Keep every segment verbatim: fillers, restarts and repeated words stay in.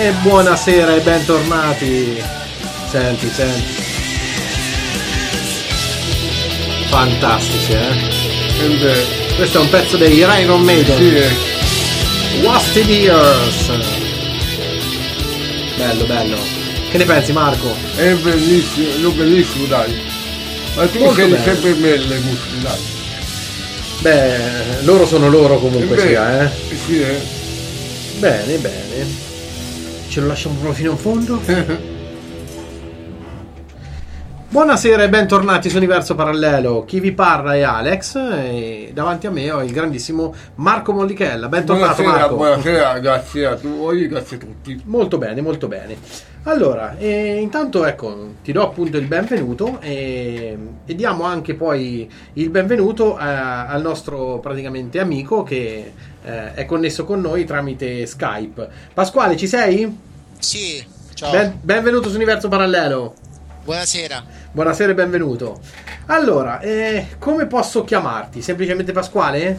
E buonasera e bentornati. Senti, senti. Fantastici, eh? E beh, Questo è un pezzo dei Iron Maiden. sì, eh. Wasted Years. Bello, bello. Che ne pensi, Marco? È bellissimo, no, bellissimo, dai. Ma tu Molto sei bello. sempre belle muscoli, dai. Beh, loro sono loro comunque E beh, sia, eh? Sì, eh. Bene, bene. Ce lo lasciamo proprio fino in fondo? Buonasera e bentornati su Universo Parallelo. Chi vi parla è Alex e davanti a me ho il grandissimo Marco Mollichella. Bentornato, Buonasera, Marco. buonasera, grazie a voi, grazie a tutti. Molto bene, molto bene. Allora, eh, intanto ecco, ti do appunto il benvenuto e, e diamo anche poi il benvenuto a- al nostro praticamente amico che eh, è connesso con noi tramite Skype. Pasquale, ci sei? Sì, ciao. Ben- benvenuto su Universo Parallelo. Buonasera. Buonasera e benvenuto. Allora, eh, come posso chiamarti? Semplicemente Pasquale?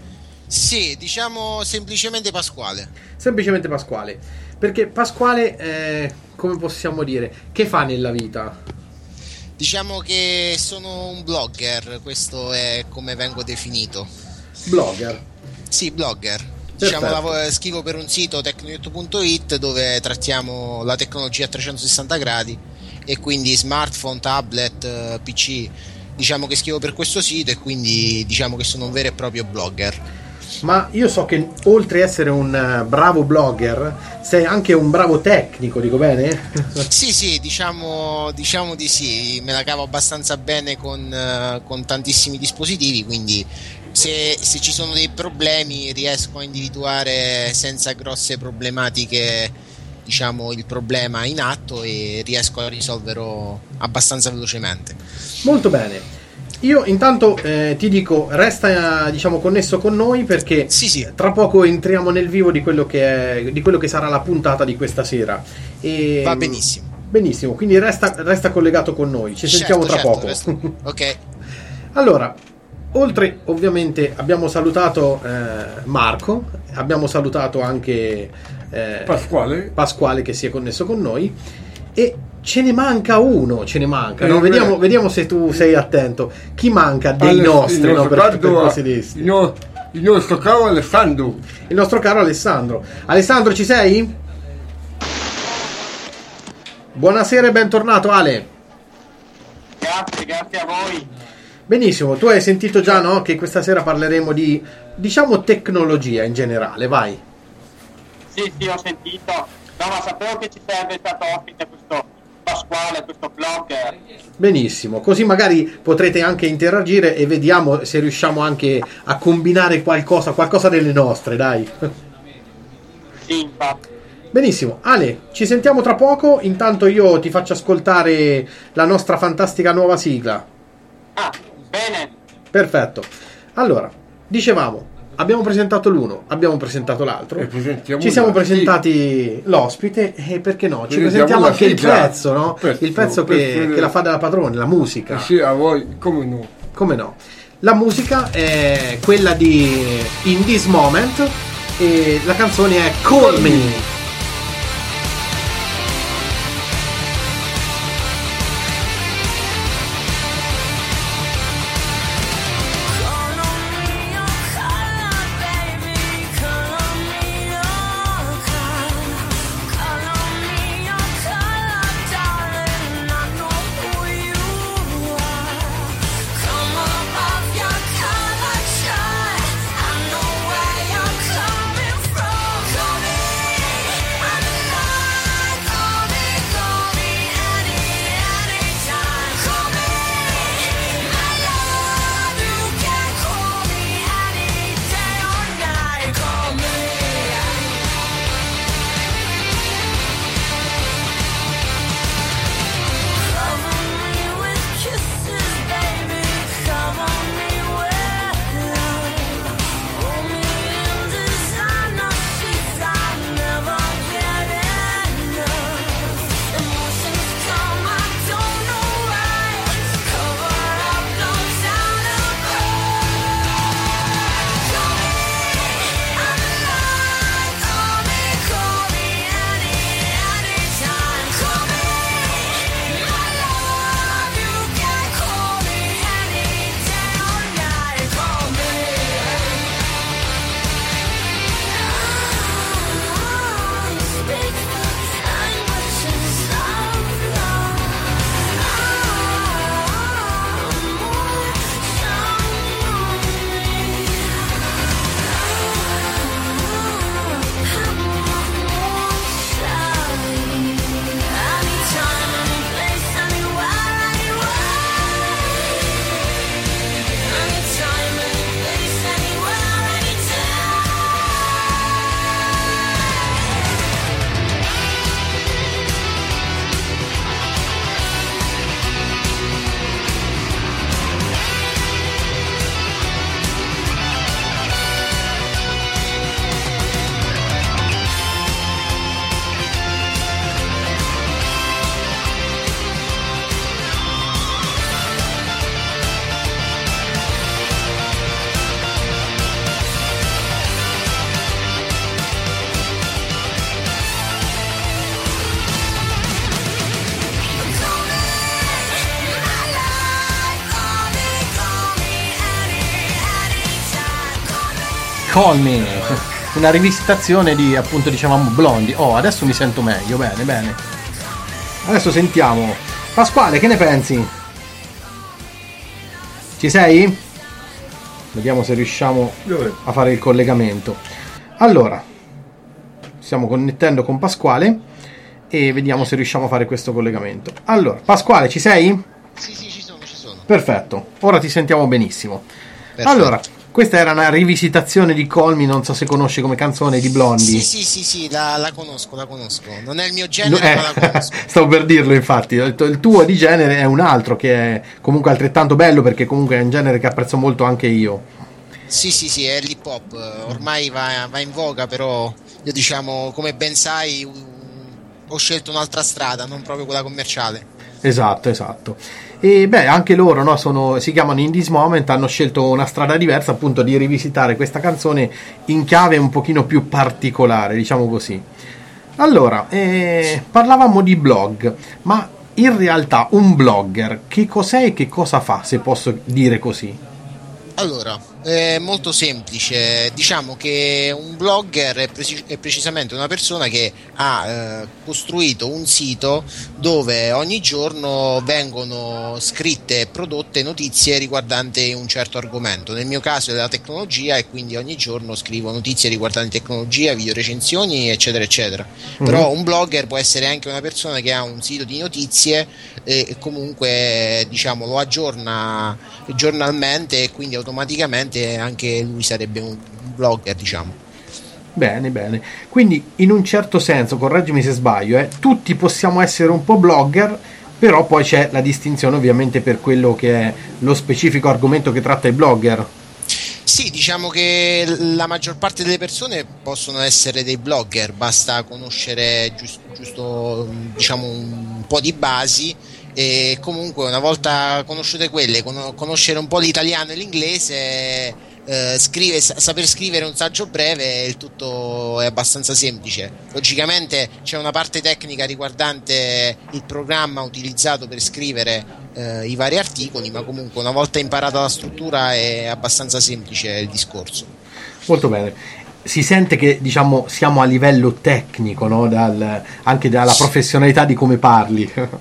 Sì, diciamo semplicemente Pasquale. Semplicemente Pasquale. Perché Pasquale, eh, come possiamo dire, che fa nella vita? Diciamo che sono un blogger, questo è come vengo definito. Blogger. Sì, blogger. Diciamo, Perfetto. lav- scrivo per un sito tecnoyut punto it dove trattiamo la tecnologia a trecentosessanta gradi e quindi smartphone, tablet, eh, P C. Diciamo che scrivo per questo sito e quindi diciamo che sono un vero e proprio blogger. Ma io so che oltre ad essere un eh, bravo blogger, sei anche un bravo tecnico, dico bene? Sì, sì, diciamo, diciamo di sì, me la cavo abbastanza bene con, eh, con tantissimi dispositivi, quindi se, se ci sono dei problemi riesco a individuare senza grosse problematiche, diciamo, il problema in atto e riesco a risolverlo abbastanza velocemente. Molto bene. Io intanto eh, ti dico, resta diciamo connesso con noi perché Sì, sì. tra poco entriamo nel vivo di quello che è, di quello che sarà la puntata di questa sera. E, Va benissimo. Benissimo, quindi resta, resta collegato con noi. Ci sentiamo Certo, tra certo, poco. resto- Ok. Allora, oltre ovviamente abbiamo salutato eh, Marco, abbiamo salutato anche eh, Pasquale? Pasquale che si è connesso con noi e ce ne manca uno, ce ne manca, no? Eh, vediamo, beh. vediamo se tu sei attento. Chi manca dei Alle- nostri, il no? nostro Per, per caro- così dirsi? il no- il nostro caro Alessandro. Il nostro caro Alessandro. Alessandro, ci sei? Buonasera e bentornato, Ale. Grazie, grazie a voi. Benissimo, tu hai sentito già, no? Che questa sera parleremo di, diciamo, tecnologia in generale, vai. Sì, sì, ho sentito. No, ma sapevo che ci sarebbe stato ospite questo Pasquale, questo blogger. Benissimo, così magari potrete anche interagire e vediamo se riusciamo anche a combinare qualcosa, qualcosa delle nostre, dai. Sì, infatti. Benissimo, Ale, ci sentiamo tra poco, intanto io ti faccio ascoltare la nostra fantastica nuova sigla. Ah, bene. Perfetto. Allora, dicevamo, abbiamo presentato l'uno, abbiamo presentato l'altro. E presentiamo Ci siamo l'altro, presentati l'ospite e perché no? Ci Presentiamo presentiamo la anche il sigla. pezzo, no? Il pezzo, Il pezzo che, questo è- che la fa della padrone, la musica. Eh sì, a voi, come no? Come no? La musica è quella di In This Moment e la canzone è Call Me. I know where you're coming from. Call me. Call Me, una rivisitazione di, appunto, dicevamo Blondie. Oh, adesso mi sento meglio, bene, bene. Adesso sentiamo. Pasquale, che ne pensi? Ci sei? Vediamo se riusciamo a fare il collegamento. Allora, stiamo connettendo con Pasquale e vediamo se riusciamo a fare questo collegamento. Allora, Pasquale, ci sei? Sì, sì, ci sono, ci sono. Perfetto, ora ti sentiamo benissimo. Perfetto. Allora, questa era una rivisitazione di Call Me, non so se conosci come canzone di Blondie. Sì, sì, sì, sì, la, la conosco, la conosco. Non è il mio genere, Eh, ma la conosco. Stavo per dirlo, infatti. Il tuo di genere è un altro che è comunque altrettanto bello, perché comunque è un genere che apprezzo molto anche io. Sì, sì, sì, è l'hip hop. Ormai va, va in voga, però io, diciamo, come ben sai, u- ho scelto un'altra strada, non proprio quella commerciale. Esatto, esatto. E beh, anche loro, no, sono, si chiamano In This Moment, hanno scelto una strada diversa, appunto, di rivisitare questa canzone in chiave un pochino più particolare, diciamo così. Allora, eh, parlavamo di blog, ma in realtà un blogger che cos'è e che cosa fa, se posso dire così? Allora, è molto semplice. Diciamo che un blogger è, preci- è precisamente una persona che ha eh, costruito un sito dove ogni giorno vengono scritte e prodotte notizie riguardanti un certo argomento. Nel mio caso è la tecnologia, e quindi ogni giorno scrivo notizie riguardanti tecnologia, video recensioni, eccetera, eccetera. Mm-hmm. Però un blogger può essere anche una persona che ha un sito di notizie e comunque, diciamo, lo aggiorna giornalmente, e quindi automaticamente anche lui sarebbe un blogger, diciamo. Bene, bene. Quindi in un certo senso, correggimi se sbaglio, eh, tutti possiamo essere un po' blogger, però poi c'è la distinzione ovviamente per quello che è lo specifico argomento che tratta il blogger. Sì, diciamo che la maggior parte delle persone possono essere dei blogger, basta conoscere giusto, giusto diciamo, un po' di basi, e comunque una volta conosciute quelle, conoscere un po' l'italiano e l'inglese, eh, scrive, saper scrivere un saggio breve, il tutto è abbastanza semplice. Logicamente c'è una parte tecnica riguardante il programma utilizzato per scrivere eh, i vari articoli, ma comunque una volta imparata la struttura è abbastanza semplice il discorso. Molto bene. Si sente che, diciamo, siamo a livello tecnico, no? Dal, anche dalla professionalità di come parli.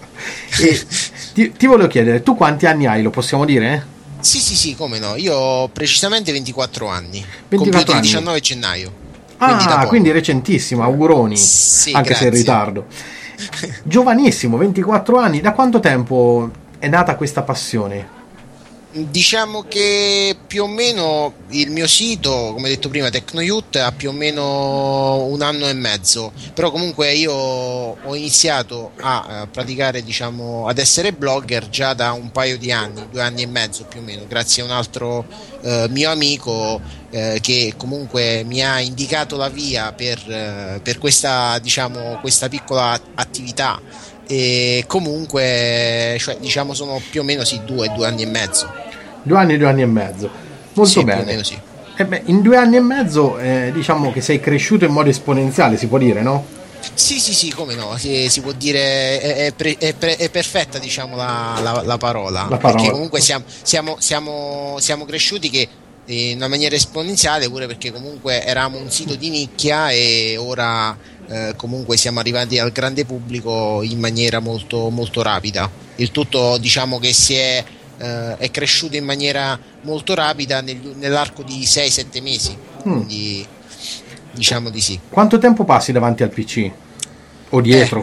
E ti, ti volevo chiedere, tu quanti anni hai, lo possiamo dire? Sì, sì, sì, come no. Io ho precisamente ventiquattro anni. ventiquattro Completo il anni. diciannove gennaio. Ah, quindi, da quindi recentissimo, auguroni. Sì, anche grazie. se in ritardo. Giovanissimo, ventiquattro anni. Da quanto tempo è nata questa passione? Diciamo che più o meno il mio sito, come detto prima, TechnoYouth, ha più o meno un anno e mezzo, però comunque io ho iniziato a, a praticare, diciamo, ad essere blogger già da un paio di anni, due anni e mezzo più o meno, grazie a un altro eh, mio amico eh, che comunque mi ha indicato la via per, eh, per questa, diciamo, questa piccola attività. E comunque, cioè, diciamo, sono più o meno sì due, due anni e mezzo. Due anni, due anni e mezzo. Molto sì, bene. Più o meno sì. E beh, in due anni e mezzo eh, diciamo che sei cresciuto in modo esponenziale, si può dire, no? Sì, sì, sì, come no, si, si può dire, è, è, pre, è, pre, è perfetta, diciamo, la, la, la, parola, la parola. Perché comunque siamo, siamo, siamo, siamo cresciuti che in una maniera esponenziale, pure perché comunque eravamo un sito di nicchia e ora eh, comunque siamo arrivati al grande pubblico in maniera molto, molto rapida. Il tutto, diciamo, che si è, eh, è cresciuto in maniera molto rapida nel, nell'arco di sei sette mesi, quindi mm. diciamo di sì. Quanto tempo passi davanti al P C? O dietro?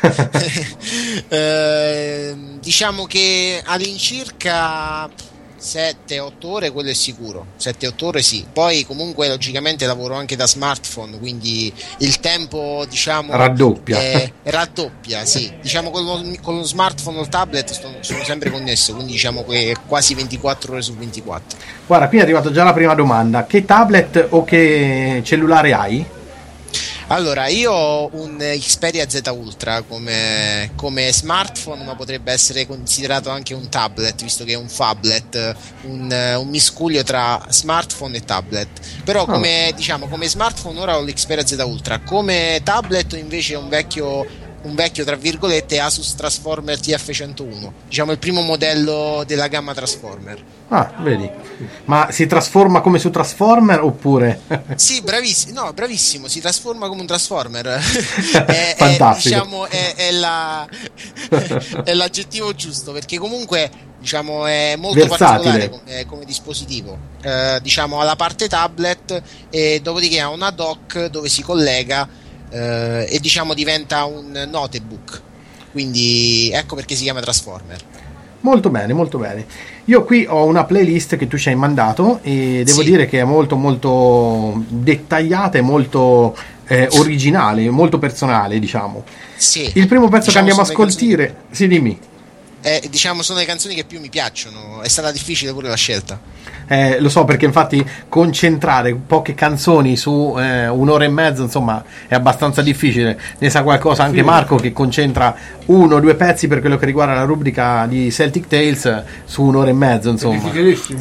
Eh. eh, diciamo che all'incirca sette otto ore, quello è sicuro, sette otto ore sì. Poi comunque logicamente lavoro anche da smartphone, quindi il tempo, diciamo, raddoppia. È, raddoppia, sì. Diciamo con lo, con lo smartphone o il tablet sto, sono sempre connesso, quindi diciamo che quasi ventiquattro ore su ventiquattro. Guarda, qui è arrivata già la prima domanda. Che tablet o che cellulare hai? Allora, io ho un Xperia Z Ultra come, come smartphone, ma potrebbe essere considerato anche un tablet, visto che è un phablet, un, un miscuglio tra smartphone e tablet. Però come, oh. diciamo, come smartphone ora ho l'Xperia Z Ultra, come tablet invece è un vecchio un vecchio tra virgolette Asus Transformer T F centouno, diciamo il primo modello della gamma Transformer. Ah, vedi. Ma si trasforma come su Transformer oppure? Sì, bravissimo, no, bravissimo, si trasforma come un Transformer. è, Fantastico. È, diciamo, è, è, la, è l'aggettivo giusto, perché comunque diciamo è molto versatile. particolare come, come dispositivo. Eh, diciamo ha la parte tablet e dopodiché ha una dock dove si collega eh, e diciamo diventa un notebook. Quindi ecco perché si chiama Transformer. Molto bene, molto bene. Io qui ho una playlist che tu ci hai mandato e devo sì. dire che è molto molto dettagliata e molto eh, originale, molto personale, diciamo. Sì. Il primo pezzo diciamo che andiamo a ascoltare, canzoni... sì, dimmi. Eh, diciamo sono le canzoni che più mi piacciono, è stata difficile pure la scelta. Eh, lo so, perché infatti concentrare poche canzoni su eh, un'ora e mezzo, insomma, è abbastanza difficile. Ne sa qualcosa anche Sì. Marco, che concentra uno o due pezzi per quello che riguarda la rubrica di Celtic Tales su un'ora e mezzo, È insomma. difficilissimo.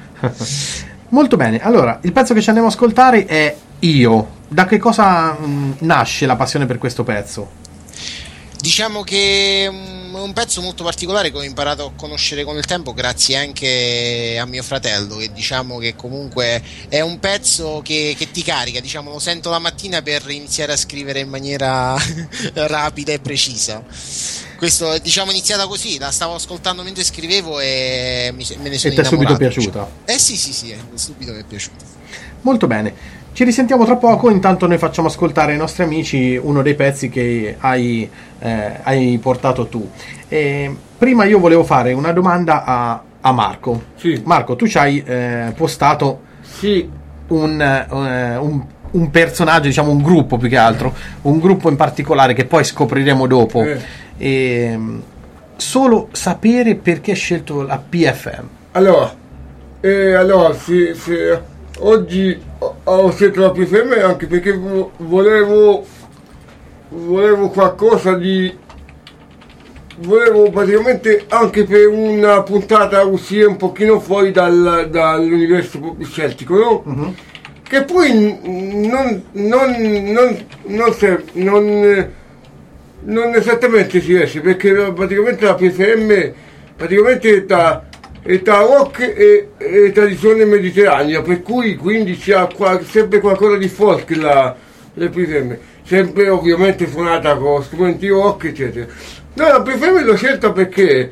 Molto bene, allora il pezzo che ci andiamo a ascoltare è Io. Da che cosa mh, nasce la passione per questo pezzo? Diciamo che è un pezzo molto particolare che ho imparato a conoscere con il tempo grazie anche a mio fratello, e diciamo che comunque è un pezzo che, che ti carica, diciamo lo sento la mattina per iniziare a scrivere in maniera rapida e precisa. Questo diciamo è iniziata così, la stavo ascoltando mentre scrivevo e mi, me ne sono E ti è innamorato. subito piaciuta? Diciamo. Eh sì sì sì, subito mi è piaciuta. Molto bene. Ci risentiamo tra poco, intanto noi facciamo ascoltare ai nostri amici uno dei pezzi che hai, eh, hai portato tu. E prima io volevo fare una domanda a, a Marco. Sì. Marco, tu ci hai eh, postato Sì, un, eh, un, un personaggio, diciamo un gruppo più che altro, un gruppo in particolare che poi scopriremo dopo. Eh. E, solo sapere perché hai scelto la P F M. allora, eh, allora sì, sì, oggi ho- ho scelto la P F M anche perché vo- volevo volevo qualcosa di volevo praticamente anche per una puntata uscire un pochino fuori dal, dall'universo celtico, no? Mhm. Che poi n- non non non non, se- non, eh, non esattamente si esce, perché la- praticamente la P F M praticamente è tra, è tra rock e, e tradizione mediterranea, per cui quindi c'è qua- sempre qualcosa di folk la, la P F M, sempre ovviamente suonata con strumenti rock eccetera. No, la P F M l'ho scelta perché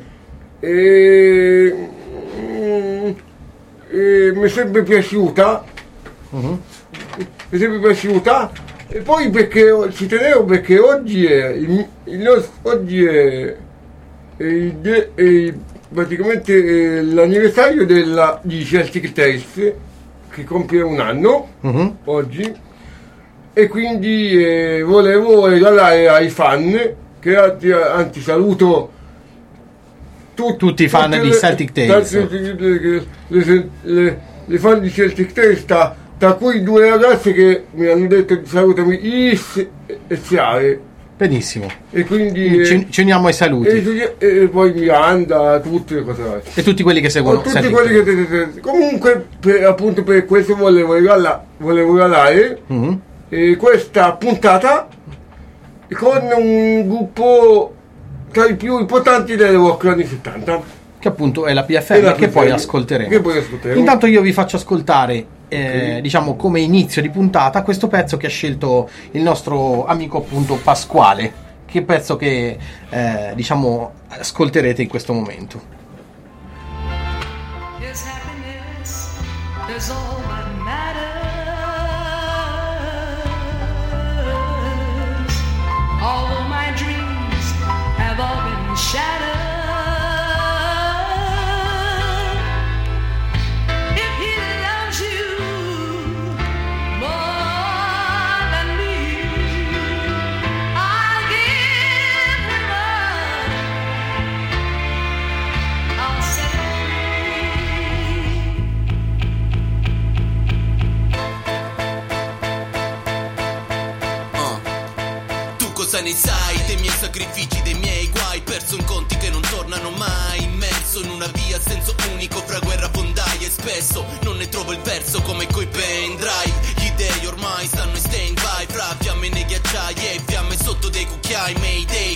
eh, mm, eh, mi è sempre piaciuta, Mhm. mi è sempre piaciuta, e poi perché ci tenevo, perché oggi è il, il nostro, oggi è, è, il de- è il- praticamente è l'anniversario della, di Celtic Tales, che compie un anno Mhm. oggi, e quindi eh, volevo regalare ai fan, che anzi, anzi saluto tut- Tutti i fan tutte di le- Celtic Tales. tutte le, le- le- le- le fan di Celtic Tales, tra, tra cui due ragazze che mi hanno detto salutami Is e Ciare, Benissimo. e quindi Ci, eh, ci uniamo ai saluti. e, e poi Miranda, tutte le cose varie. E tutti quelli che seguono Con tutti Celtic quelli Tales. che, che- comunque per, appunto per questo volevo regalare, volevo regalare Mhm. eh, questa puntata con un gruppo tra i più importanti delle rock anni settanta, Che appunto è la P F E la M, che P F M, poi ascolteremo. che poi ascolteremo. Intanto io vi faccio ascoltare, eh, Ok. diciamo come inizio di puntata, questo pezzo che ha scelto il nostro amico appunto Pasquale, che pezzo che eh, diciamo ascolterete in questo momento. His happiness is all that matters. All my dreams have all been shattered. If he loves you more than me, I'll give him up. I'll set him free. Uh. Tu cosa ne sai dei miei sacrifici, dei miei guai? Perso in conti che non tornano mai, immerso in una via a senso unico fra guerra, fondaie e spesso non ne trovo il verso come coi pendrive. Gli dei ormai stanno in stand by fra fiamme nei ghiacciai e fiamme sotto dei cucchiai. Mayday,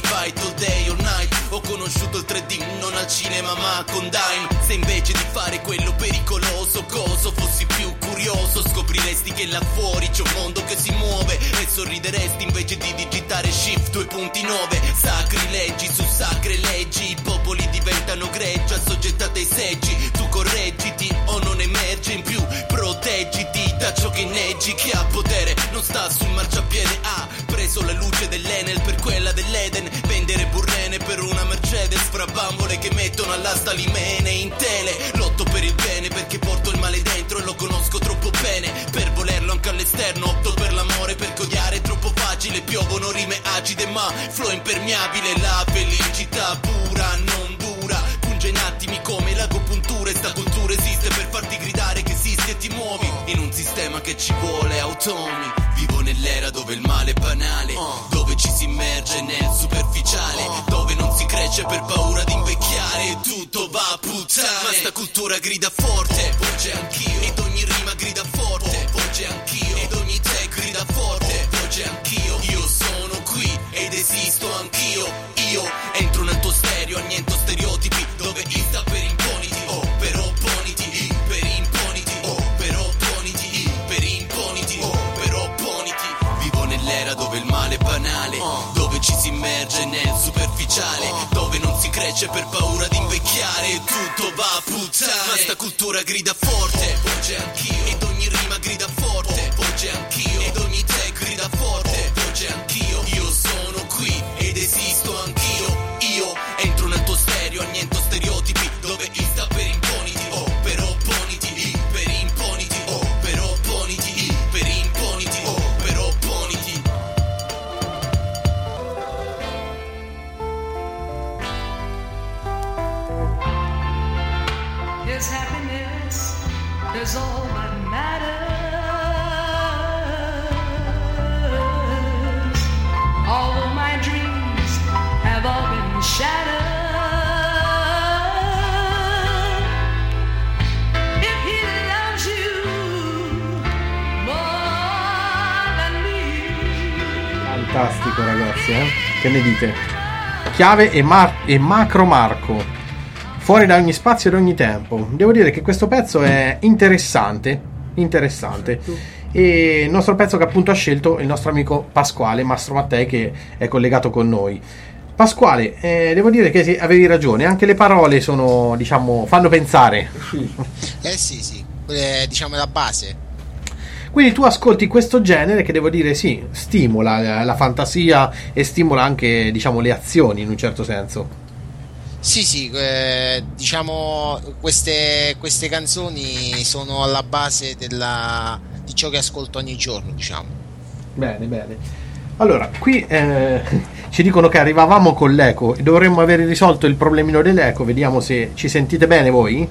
tre D, non al cinema ma con Dime. Se invece di fare quello pericoloso coso fossi più curioso, scopriresti che là fuori c'è un mondo che si muove e sorrideresti invece di digitare shift due punto nove. Sacrilegi su sacre leggi, i popoli diventano greggi assoggettate ai seggi. Tu correggiti o non emerge in più, proteggiti da ciò che inneggi. Chi ha potere non sta sul marciapiede, ha preso la luce dell'Enel per quella dell'Eden. Vendere burrene per una Mercedes, fra bambole che mettono all'asta limene in tele. Lotto per il bene perché porto il male dentro e lo conosco troppo bene per volerlo anche all'esterno. Opto per l'amore perché odiare è troppo facile. Piovono rime acide ma flow impermeabile. La felicità pura non dura, punge in attimi come l'agopuntura. E sta cultura esiste per farti gridare che esisti e ti muovi in un sistema che ci vuole automi. Vivo nell'era dove il male è banale, dove ci si immerge nel superficiale, dove non si cresce per paura di invecchiare e tutto va a puttane. Ma sta cultura grida forte, voce anch'io, ed ogni rima grida forte, voce anch'io, ed ogni tag grida forte, voce anch'io. Io sono qui ed esisto anch'io. Io entro nel tuo stereo, anniento stereotipi, dove I sta per imponiti, oh per opponiti, I per imponiti, oh per opponiti, I per imponiti, oh per opponiti. Vivo nell'era dove il male è banale, dove ci si immerge nel superficiale, dove non si cresce per paura di invecchiare e tutto va a puttane. Ma sta cultura grida forte, voce anch'io, ed ogni rima grida forte, voce anch'io, ed ogni tag grida forte, voce anch'io. Io sono qui ed esisto anch'io. Io entro nel tuo stereo, anniento stereotipi, dove I sta per imponiti, oh per opponiti, I per imponiti, oh per opponiti, I per imponiti, oh per opponiti. His happiness is all that matters. All of my dreams have all been shattered. If he loves you more than me. Fantastico ragazzi, eh? Che ne dite? Chiave e, mar- e macro Marco, fuori da ogni spazio e da ogni tempo. Devo dire che questo pezzo è interessante, interessante. E il nostro pezzo che appunto ha scelto il nostro amico Pasquale Mastro Mattei, che è collegato con noi. Pasquale, eh, devo dire che sì, avevi ragione, anche le parole sono, diciamo, fanno pensare. Eh sì, sì, eh, diciamo è la base. Quindi tu ascolti questo genere che devo dire sì, stimola la, la fantasia e stimola anche, diciamo, le azioni in un certo senso. Sì, sì, eh, diciamo queste, queste canzoni sono alla base della, di ciò che ascolto ogni giorno, diciamo. Bene, bene. Allora, qui eh, ci dicono che arrivavamo con l'eco e dovremmo aver risolto il problemino dell'eco. Vediamo se ci sentite bene voi.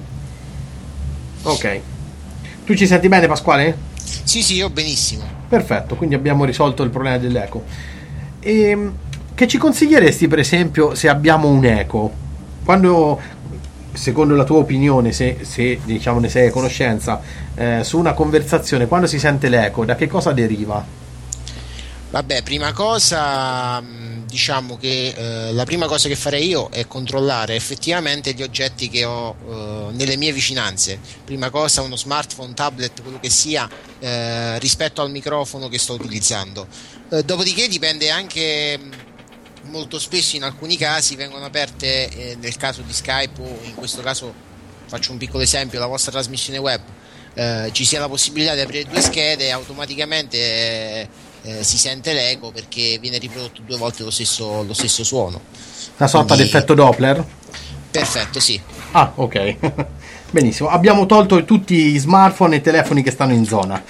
Ok. Tu ci senti bene, Pasquale? Sì, sì, io benissimo. Perfetto, quindi abbiamo risolto il problema dell'eco. E che ci consiglieresti, per esempio, se abbiamo un eco? Quando, secondo la tua opinione, se, se diciamo ne sei a conoscenza, eh, su una conversazione, quando si sente l'eco, da che cosa deriva? Vabbè, prima cosa, diciamo che eh, la prima cosa che farei io è controllare effettivamente gli oggetti che ho eh, nelle mie vicinanze. Prima cosa uno smartphone, tablet, quello che sia, eh, rispetto al microfono che sto utilizzando. Eh, dopodiché dipende anche, molto spesso in alcuni casi vengono aperte, eh, nel caso di Skype o in questo caso faccio un piccolo esempio, la vostra trasmissione web, eh, ci sia la possibilità di aprire due schede e automaticamente eh, eh, si sente l'eco perché viene riprodotto due volte lo stesso, lo stesso suono. Una sorta Quindi, di effetto Doppler? Perfetto, sì. Ah, ok. Benissimo, abbiamo tolto tutti i smartphone e i telefoni che stanno in zona.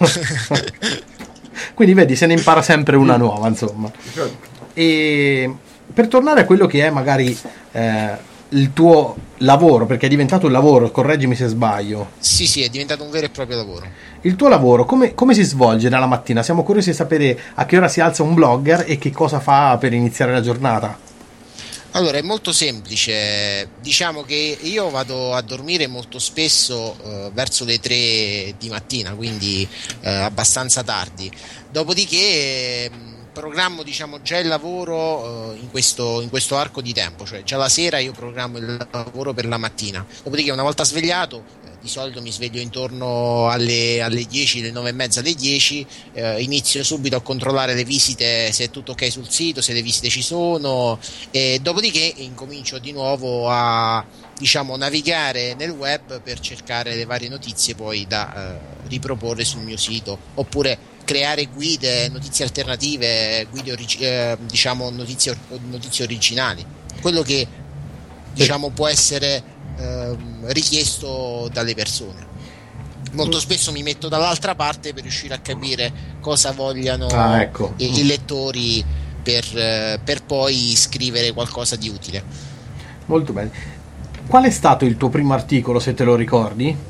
Quindi vedi, se ne impara sempre una nuova, insomma. E per tornare a quello che è magari eh, il tuo lavoro, perché è diventato un lavoro, correggimi se sbaglio. Sì, sì, è diventato un vero e proprio lavoro. Il tuo lavoro come, come si svolge dalla mattina? Siamo curiosi di sapere a che ora si alza un blogger e che cosa fa per iniziare la giornata. Allora, è molto semplice. Diciamo che io vado a dormire molto spesso eh, verso le tre di mattina, quindi eh, abbastanza tardi. Dopodiché, eh, programmo diciamo già il lavoro uh, in, questo, in questo arco di tempo, cioè già la sera io programmo il lavoro per la mattina, dopodiché una volta svegliato, eh, di solito mi sveglio intorno alle, alle dieci, alle nove e mezza, alle dieci, eh, inizio subito a controllare le visite, se è tutto ok sul sito, se le visite ci sono, e dopodiché incomincio di nuovo a diciamo navigare nel web per cercare le varie notizie poi da eh, riproporre sul mio sito, oppure creare guide, notizie alternative, guide origi- eh, diciamo notizie, notizie originali, quello che diciamo può essere eh, richiesto dalle persone. Molto spesso mi metto dall'altra parte per riuscire a capire cosa vogliano ah, ecco. i, i lettori per, eh, per poi scrivere qualcosa di utile. Molto bene. Qual è stato il tuo primo articolo, se te lo ricordi?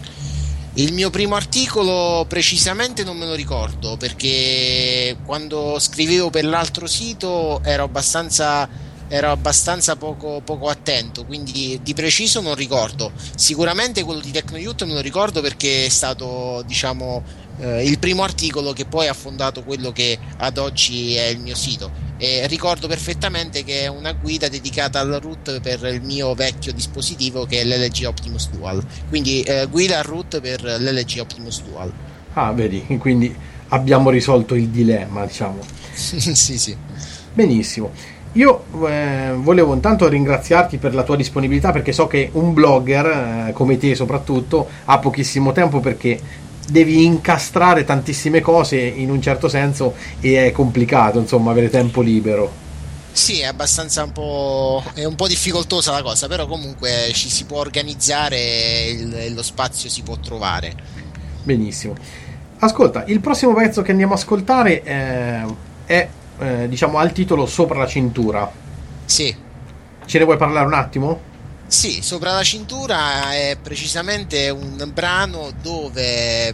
Il mio primo articolo precisamente non me lo ricordo, perché quando scrivevo per l'altro sito ero abbastanza, ero abbastanza poco, poco attento, quindi di preciso non ricordo. Sicuramente quello di TechnoYouth me lo ricordo perché è stato diciamo eh, il primo articolo che poi ha fondato quello che ad oggi è il mio sito. E ricordo perfettamente che è una guida dedicata al root per il mio vecchio dispositivo che è l'L G Optimus Dual, quindi eh, guida al root per l'L G Optimus Dual. Ah, vedi, quindi abbiamo risolto il dilemma, diciamo. Sì, sì. Benissimo. Io eh, volevo intanto ringraziarti per la tua disponibilità, perché so che un blogger eh, come te soprattutto ha pochissimo tempo, perché devi incastrare tantissime cose in un certo senso e è complicato insomma avere tempo libero. Sì, è abbastanza un po' è un po' difficoltosa la cosa, però comunque ci si può organizzare e lo spazio si può trovare. Benissimo. Ascolta, il prossimo pezzo che andiamo a ascoltare eh, è eh, diciamo al titolo Sopra la cintura. Sì. Ce ne vuoi parlare un attimo? Sì, Sopra la cintura è precisamente un brano dove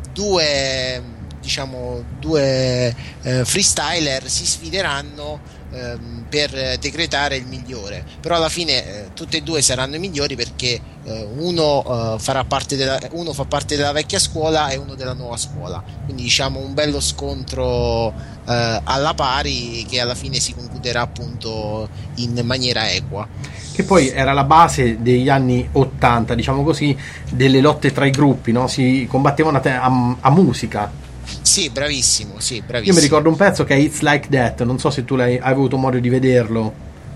due diciamo due eh, freestyler si sfideranno ehm, per decretare il migliore, però alla fine eh, tutti e due saranno i migliori perché eh, uno eh, farà parte della, uno fa parte della vecchia scuola e uno della nuova scuola, quindi diciamo un bello scontro eh, alla pari che alla fine si concluderà appunto in maniera equa. Che poi era la base degli anni ottanta, diciamo così, delle lotte tra i gruppi, no? Si combattevano a, te- a, a musica. Sì, bravissimo, sì, bravissimo. Io mi ricordo un pezzo che è It's Like That, non so se tu l'hai hai avuto modo di vederlo,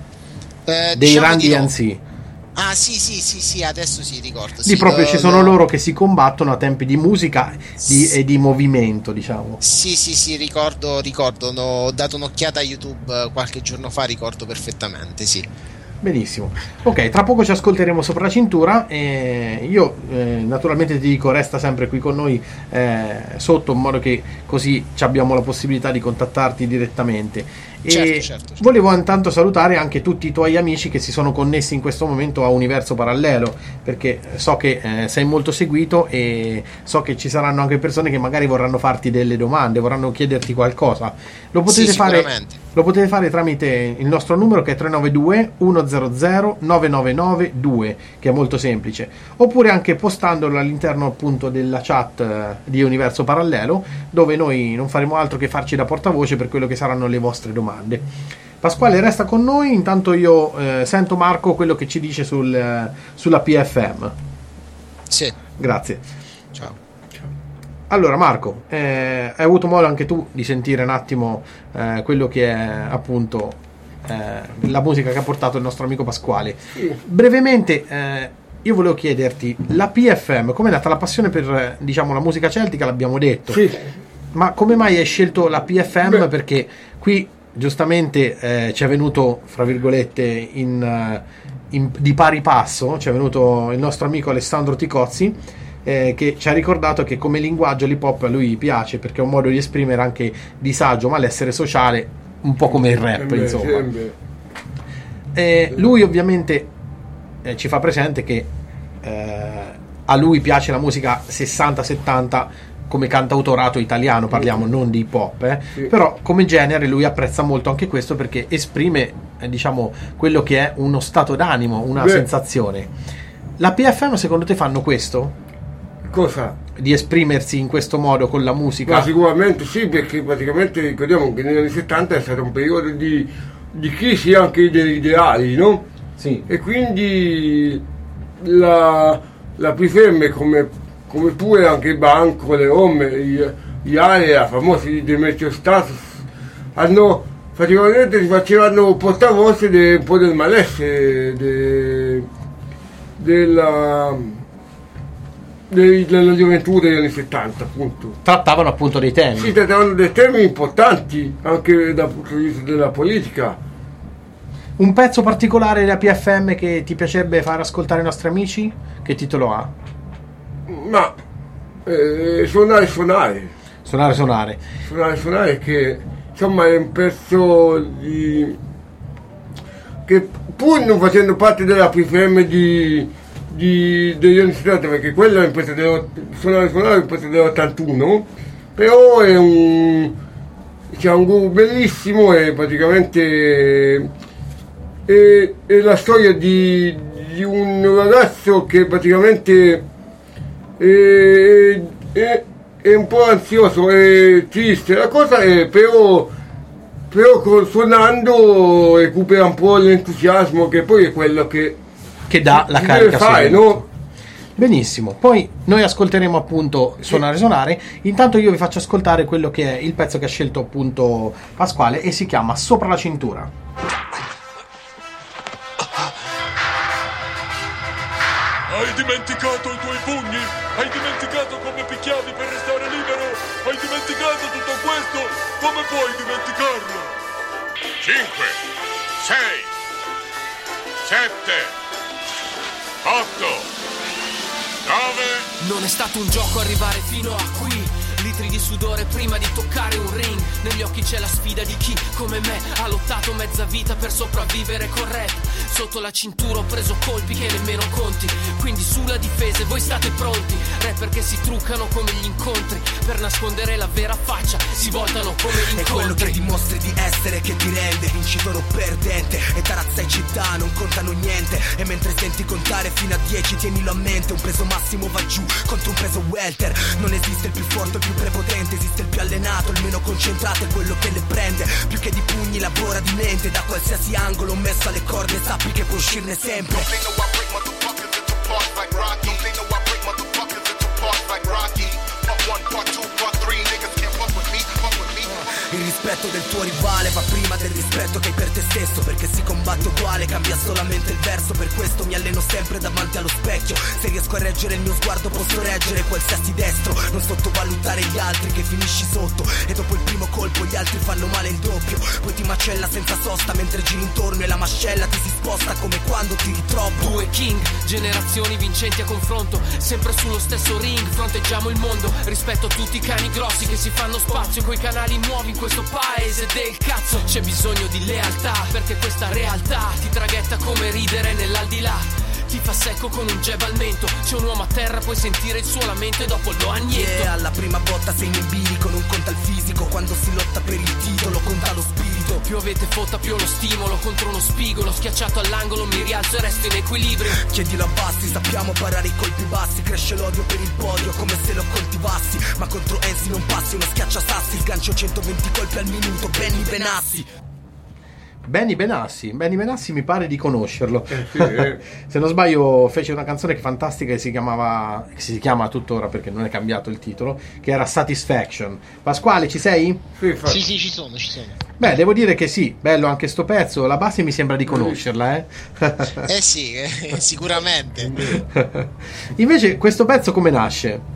eh, dei diciamo Run di D no. M C. Ah sì sì sì sì, adesso sì, ricordo. Lì sì, proprio lo, ci sono lo... loro che si combattono a tempi di musica di, e di movimento, diciamo. Sì sì sì, ricordo, ricordo, ho dato un'occhiata a YouTube qualche giorno fa, ricordo perfettamente, sì. Benissimo. Ok, tra poco ci ascolteremo Sopra la cintura e io eh, naturalmente ti dico resta sempre qui con noi eh, sotto, in modo che così ci abbiamo la possibilità di contattarti direttamente. E certo, certo, certo. Volevo intanto salutare anche tutti i tuoi amici che si sono connessi in questo momento a Universo Parallelo, perché so che eh, sei molto seguito e so che ci saranno anche persone che magari vorranno farti delle domande, vorranno chiederti qualcosa. Lo potete sì, fare lo potete fare tramite il nostro numero che è tre nove due uno zero zero nove nove nove due, che è molto semplice, oppure anche postandolo all'interno appunto della chat eh, di Universo Parallelo, dove noi non faremo altro che farci da portavoce per quello che saranno le vostre domande. Pasquale resta con noi, intanto io eh, sento Marco quello che ci dice sul, eh, sulla P F M. Sì. Grazie. Ciao. Allora Marco, eh, hai avuto modo anche tu di sentire un attimo eh, quello che è appunto eh, la musica che ha portato il nostro amico Pasquale. Sì. Brevemente eh, io volevo chiederti, la P F M, com'è nata la passione per diciamo la musica celtica, l'abbiamo detto, Sì. ma come mai hai scelto la P F M? Beh. Perché qui giustamente eh, ci è venuto fra virgolette in, in, di pari passo, ci è venuto il nostro amico Alessandro Ticozzi eh, che ci ha ricordato che come linguaggio l'hip hop a lui piace perché è un modo di esprimere anche disagio, ma l'essere sociale un po' come il rap, Eh beh, insomma. sempre. Eh, lui ovviamente eh, ci fa presente che eh, a lui piace la musica sessanta settanta come cantautorato italiano, parliamo, non di hip hop, eh. Sì. Però come genere lui apprezza molto anche questo perché esprime eh, diciamo quello che è uno stato d'animo, una Beh. sensazione. La P F M secondo te fanno questo? Cosa? Di esprimersi in questo modo con la musica? Ma sicuramente sì, perché praticamente ricordiamo che negli anni settanta è stato un periodo di, di crisi anche degli ideali, no? Sì. E quindi la, la Pifemme, come, come pure anche il Banco, le Rom, gli, gli Area, famosi di Meteo Status, hanno praticamente si facevano portavoce de, un po' del malessere de, della... della gioventù degli anni settanta, appunto. Trattavano appunto dei temi. Si trattavano dei temi importanti anche dal punto di vista della politica. Un pezzo particolare della P F M che ti piacerebbe far ascoltare ai nostri amici? Che titolo ha? Ma eh, suonare suonare Suonare suonare suonare suonare che insomma è un pezzo di che pur non facendo parte della P F M di Di, degli anni settanta, perché quello è un pezzo dello, suonare suonare è un pezzo dell'ottantuno, però è un, c'è un gruppo bellissimo e praticamente è, è la storia di, di un ragazzo che praticamente è, è, è un po' ansioso, è triste la cosa, è, però però con, suonando recupera un po' l'entusiasmo, che poi è quello che che dà la si carica deve fare, no? Benissimo, poi noi ascolteremo appunto Suonare Suonare. Intanto io vi faccio ascoltare quello che è il pezzo che ha scelto appunto Pasquale e si chiama Sopra la cintura. Hai dimenticato i tuoi pugni? Hai dimenticato come picchiavi per restare libero? Hai dimenticato tutto questo? Come puoi dimenticarlo? cinque, sei, sette, otto, nove. Non è stato un gioco arrivare fino a qui. Litri di sudore prima di toccare un ring. Negli occhi c'è la sfida di chi, come me, ha lottato mezza vita per sopravvivere con rap. Sotto la cintura ho preso colpi che nemmeno conti. Quindi sulla difesa voi state pronti. Rapper che si truccano come gli incontri. Per nascondere la vera faccia si voltano come gli incontri. È quello che dimostri di essere che ti rende vincitore o perdente. E tarazza e città non contano niente. E mentre senti contare fino a dieci tienilo a mente. Un peso massimo va giù contro un peso welter. Non esiste il più forte o il più prepotente, esiste il più allenato, il meno concentrato è quello che le prende. Più che di pugni lavora di mente. Da qualsiasi angolo messo alle corde sappi che puoi uscirne sempre. Il rispetto del tuo rivale va prima del rispetto che hai per te stesso, perché si combatte uguale, cambia solamente il verso. Per questo mi alleno sempre davanti allo specchio. Se riesco a reggere il mio sguardo posso reggere qualsiasi destro. Non sottovalutare gli altri che finisci sotto. E dopo il primo colpo gli altri fanno male il doppio. Poi ti macella senza sosta mentre giri intorno e la mascella ti si sposta come quando tiri troppo. Due king, generazioni vincenti a confronto. Sempre sullo stesso ring, fronteggiamo il mondo. Rispetto a tutti i cani grossi che si fanno spazio coi canali nuovi in questo paese del cazzo. C'è bisogno di lealtà, perché questa realtà ti traghetta come ridere nell'aldilà. Ti fa secco con un jab al mento. C'è un uomo a terra, puoi sentire il suo lamento e dopo lo anniento. Yeah, alla prima botta sei in bilico, non conta il fisico. Quando si lotta per il titolo conta lo spirito. Più avete fotta più lo stimolo. Contro uno spigolo schiacciato all'angolo mi rialzo e resto in equilibrio. Chiedilo a bassi, sappiamo parare i colpi bassi. Cresce l'odio per il podio come se lo coltivassi. Ma contro Enzi non passi, uno schiacciasassi. Sgancio centoventi colpi al minuto, Benny Benassi. Benny Benassi, Benny Benassi mi pare di conoscerlo. Eh sì, eh. Se non sbaglio fece una canzone che fantastica che si chiamava, che si chiama tuttora perché non è cambiato il titolo, che era Satisfaction. Pasquale, ci sei? Sì, fa- Sì, sì, ci sono, ci sono. Beh, devo dire che sì, bello anche sto pezzo. La base mi sembra di conoscerla, eh? Eh sì, eh, sicuramente. Invece questo pezzo come nasce?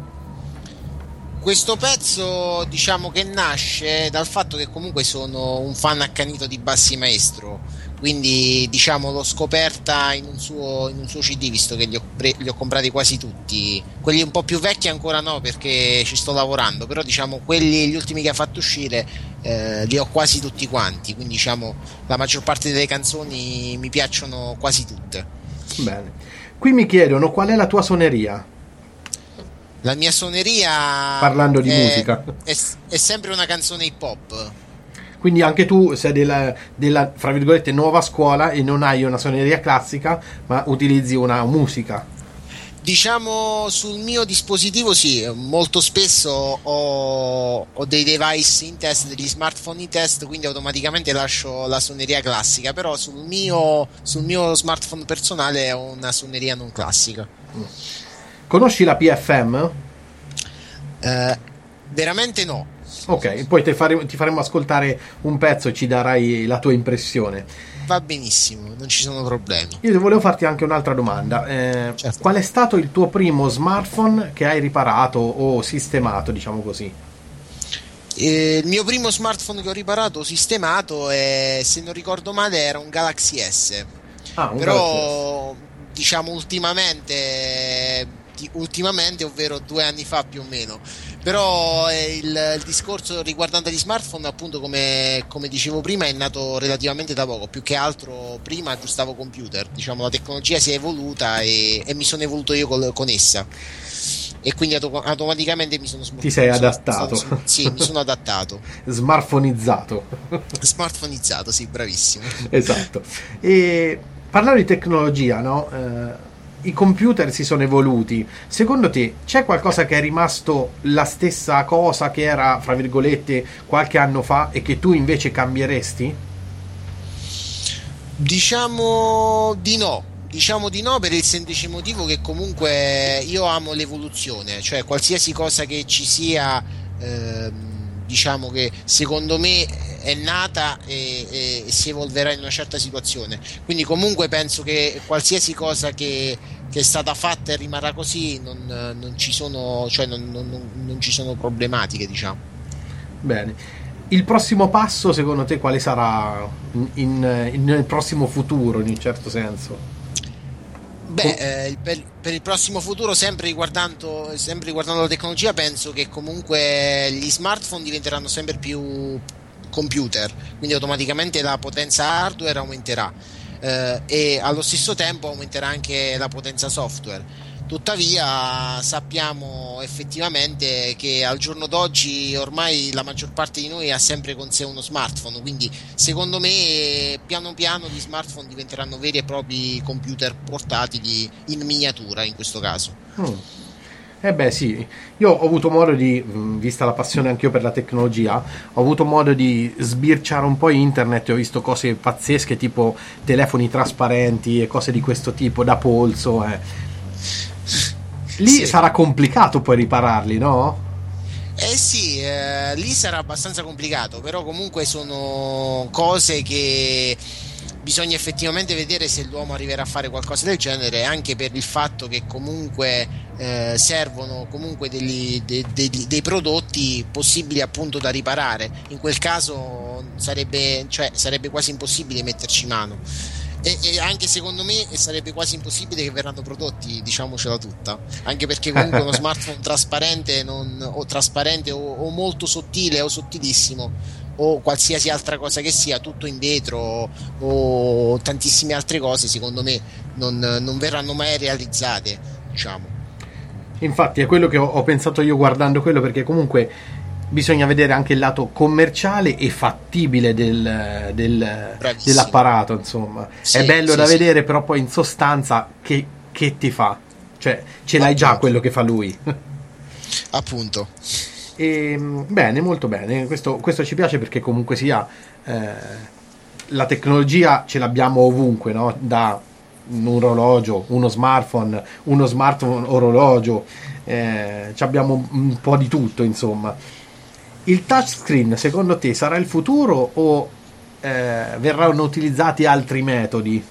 Questo pezzo diciamo che nasce dal fatto che comunque sono un fan accanito di Bassi Maestro, quindi diciamo l'ho scoperta in un suo, in un suo C D, visto che li ho, pre- li ho comprati quasi tutti. Quelli un po' più vecchi ancora no, perché ci sto lavorando, però diciamo quelli, gli ultimi che ha fatto uscire eh, li ho quasi tutti quanti, quindi diciamo la maggior parte delle canzoni mi piacciono quasi tutte. Bene. Qui mi chiedono qual è la tua suoneria? La mia suoneria, parlando di è, musica, è, è sempre una canzone hip hop. Quindi anche tu sei della, della, fra virgolette, nuova scuola e non hai una suoneria classica, ma utilizzi una musica. Diciamo sul mio dispositivo sì, molto spesso ho, ho dei device in test, degli smartphone in test, quindi automaticamente lascio la suoneria classica, però sul mio, sul mio smartphone personale ho una suoneria non classica. Conosci la P F M? Eh, veramente no. Ok, poi ti faremo, ti faremo ascoltare un pezzo e ci darai la tua impressione. Va benissimo, non ci sono problemi. Io volevo farti anche un'altra domanda. Eh, Certo. Qual è stato il tuo primo smartphone che hai riparato o sistemato, diciamo così? Eh, il mio primo smartphone che ho riparato o sistemato è, se non ricordo male, era un Galaxy S. Ah, un Galaxy Però diciamo ultimamente di- ultimamente, ovvero due anni fa più o meno. Però eh, il, il discorso riguardante gli smartphone, appunto, come, come dicevo prima, è nato relativamente da poco. Più che altro prima aggiustavo computer, diciamo la tecnologia si è evoluta e, e mi sono evoluto io col- con essa, e quindi auto- automaticamente mi sono Ti sei mi sono- adattato. sono- sì, mi sono adattato. Smartphonizzato. Smartphoneizzato, sì, bravissimo. Esatto. E parlando di tecnologia, no? Eh, i computer si sono evoluti. Secondo te c'è qualcosa che è rimasto la stessa cosa che era, fra virgolette, qualche anno fa e che tu invece cambieresti? Diciamo di no. Diciamo di no per il semplice motivo che comunque io amo l'evoluzione, cioè qualsiasi cosa che ci sia, ehm, diciamo che secondo me è nata e, e- e si evolverà in una certa situazione. Quindi comunque penso che qualsiasi cosa che, che è stata fatta e rimarrà così, non, non ci sono, cioè non, non- non- non ci sono problematiche, diciamo. Bene. Il prossimo passo, secondo te, quale sarà in, in- in- nel prossimo futuro, in un certo senso? Beh, eh, per, per il prossimo futuro, sempre riguardando, sempre riguardando la tecnologia, penso che comunque gli smartphone diventeranno sempre più computer, quindi automaticamente la potenza hardware aumenterà, eh, e allo stesso tempo aumenterà anche la potenza software. Tuttavia sappiamo effettivamente che al giorno d'oggi ormai la maggior parte di noi ha sempre con sé uno smartphone, quindi secondo me piano piano gli smartphone diventeranno veri e propri computer portatili in miniatura in questo caso. Mm. Eh beh sì, io ho avuto modo di, mh, vista la passione anche io per la tecnologia, ho avuto modo di sbirciare un po' internet e ho visto cose pazzesche tipo telefoni trasparenti e cose di questo tipo da polso. Eh. Lì Sì. sarà complicato poi ripararli, no? Eh sì, eh, lì sarà abbastanza complicato, però comunque sono cose che bisogna effettivamente vedere se l'uomo arriverà a fare qualcosa del genere, anche per il fatto che comunque eh, servono comunque degli- de- degli- dei prodotti possibili appunto da riparare. In quel caso sarebbe, cioè, sarebbe quasi impossibile metterci mano. E, e anche secondo me sarebbe quasi impossibile che verranno prodotti, diciamocela tutta, anche perché comunque uno smartphone trasparente non, o trasparente o, o molto sottile o sottilissimo o qualsiasi altra cosa che sia, tutto in vetro o tantissime altre cose, secondo me non, non verranno mai realizzate, diciamo. Infatti è quello che ho, ho pensato io guardando quello, perché comunque bisogna vedere anche il lato commerciale e fattibile del, del- Bravissimo. dell'apparato, insomma. Sì, è bello sì, da sì. vedere, però poi in sostanza che, che ti fa? Cioè, ce l'hai già quello che fa lui. Appunto. E, bene, molto bene. Questo, questo ci piace perché comunque sia eh, la tecnologia ce l'abbiamo ovunque, no? Da un orologio, uno smartphone, uno smartphone orologio, eh, ci abbiamo un po' di tutto, insomma. Il touchscreen, secondo te, sarà il futuro o eh, verranno utilizzati altri metodi?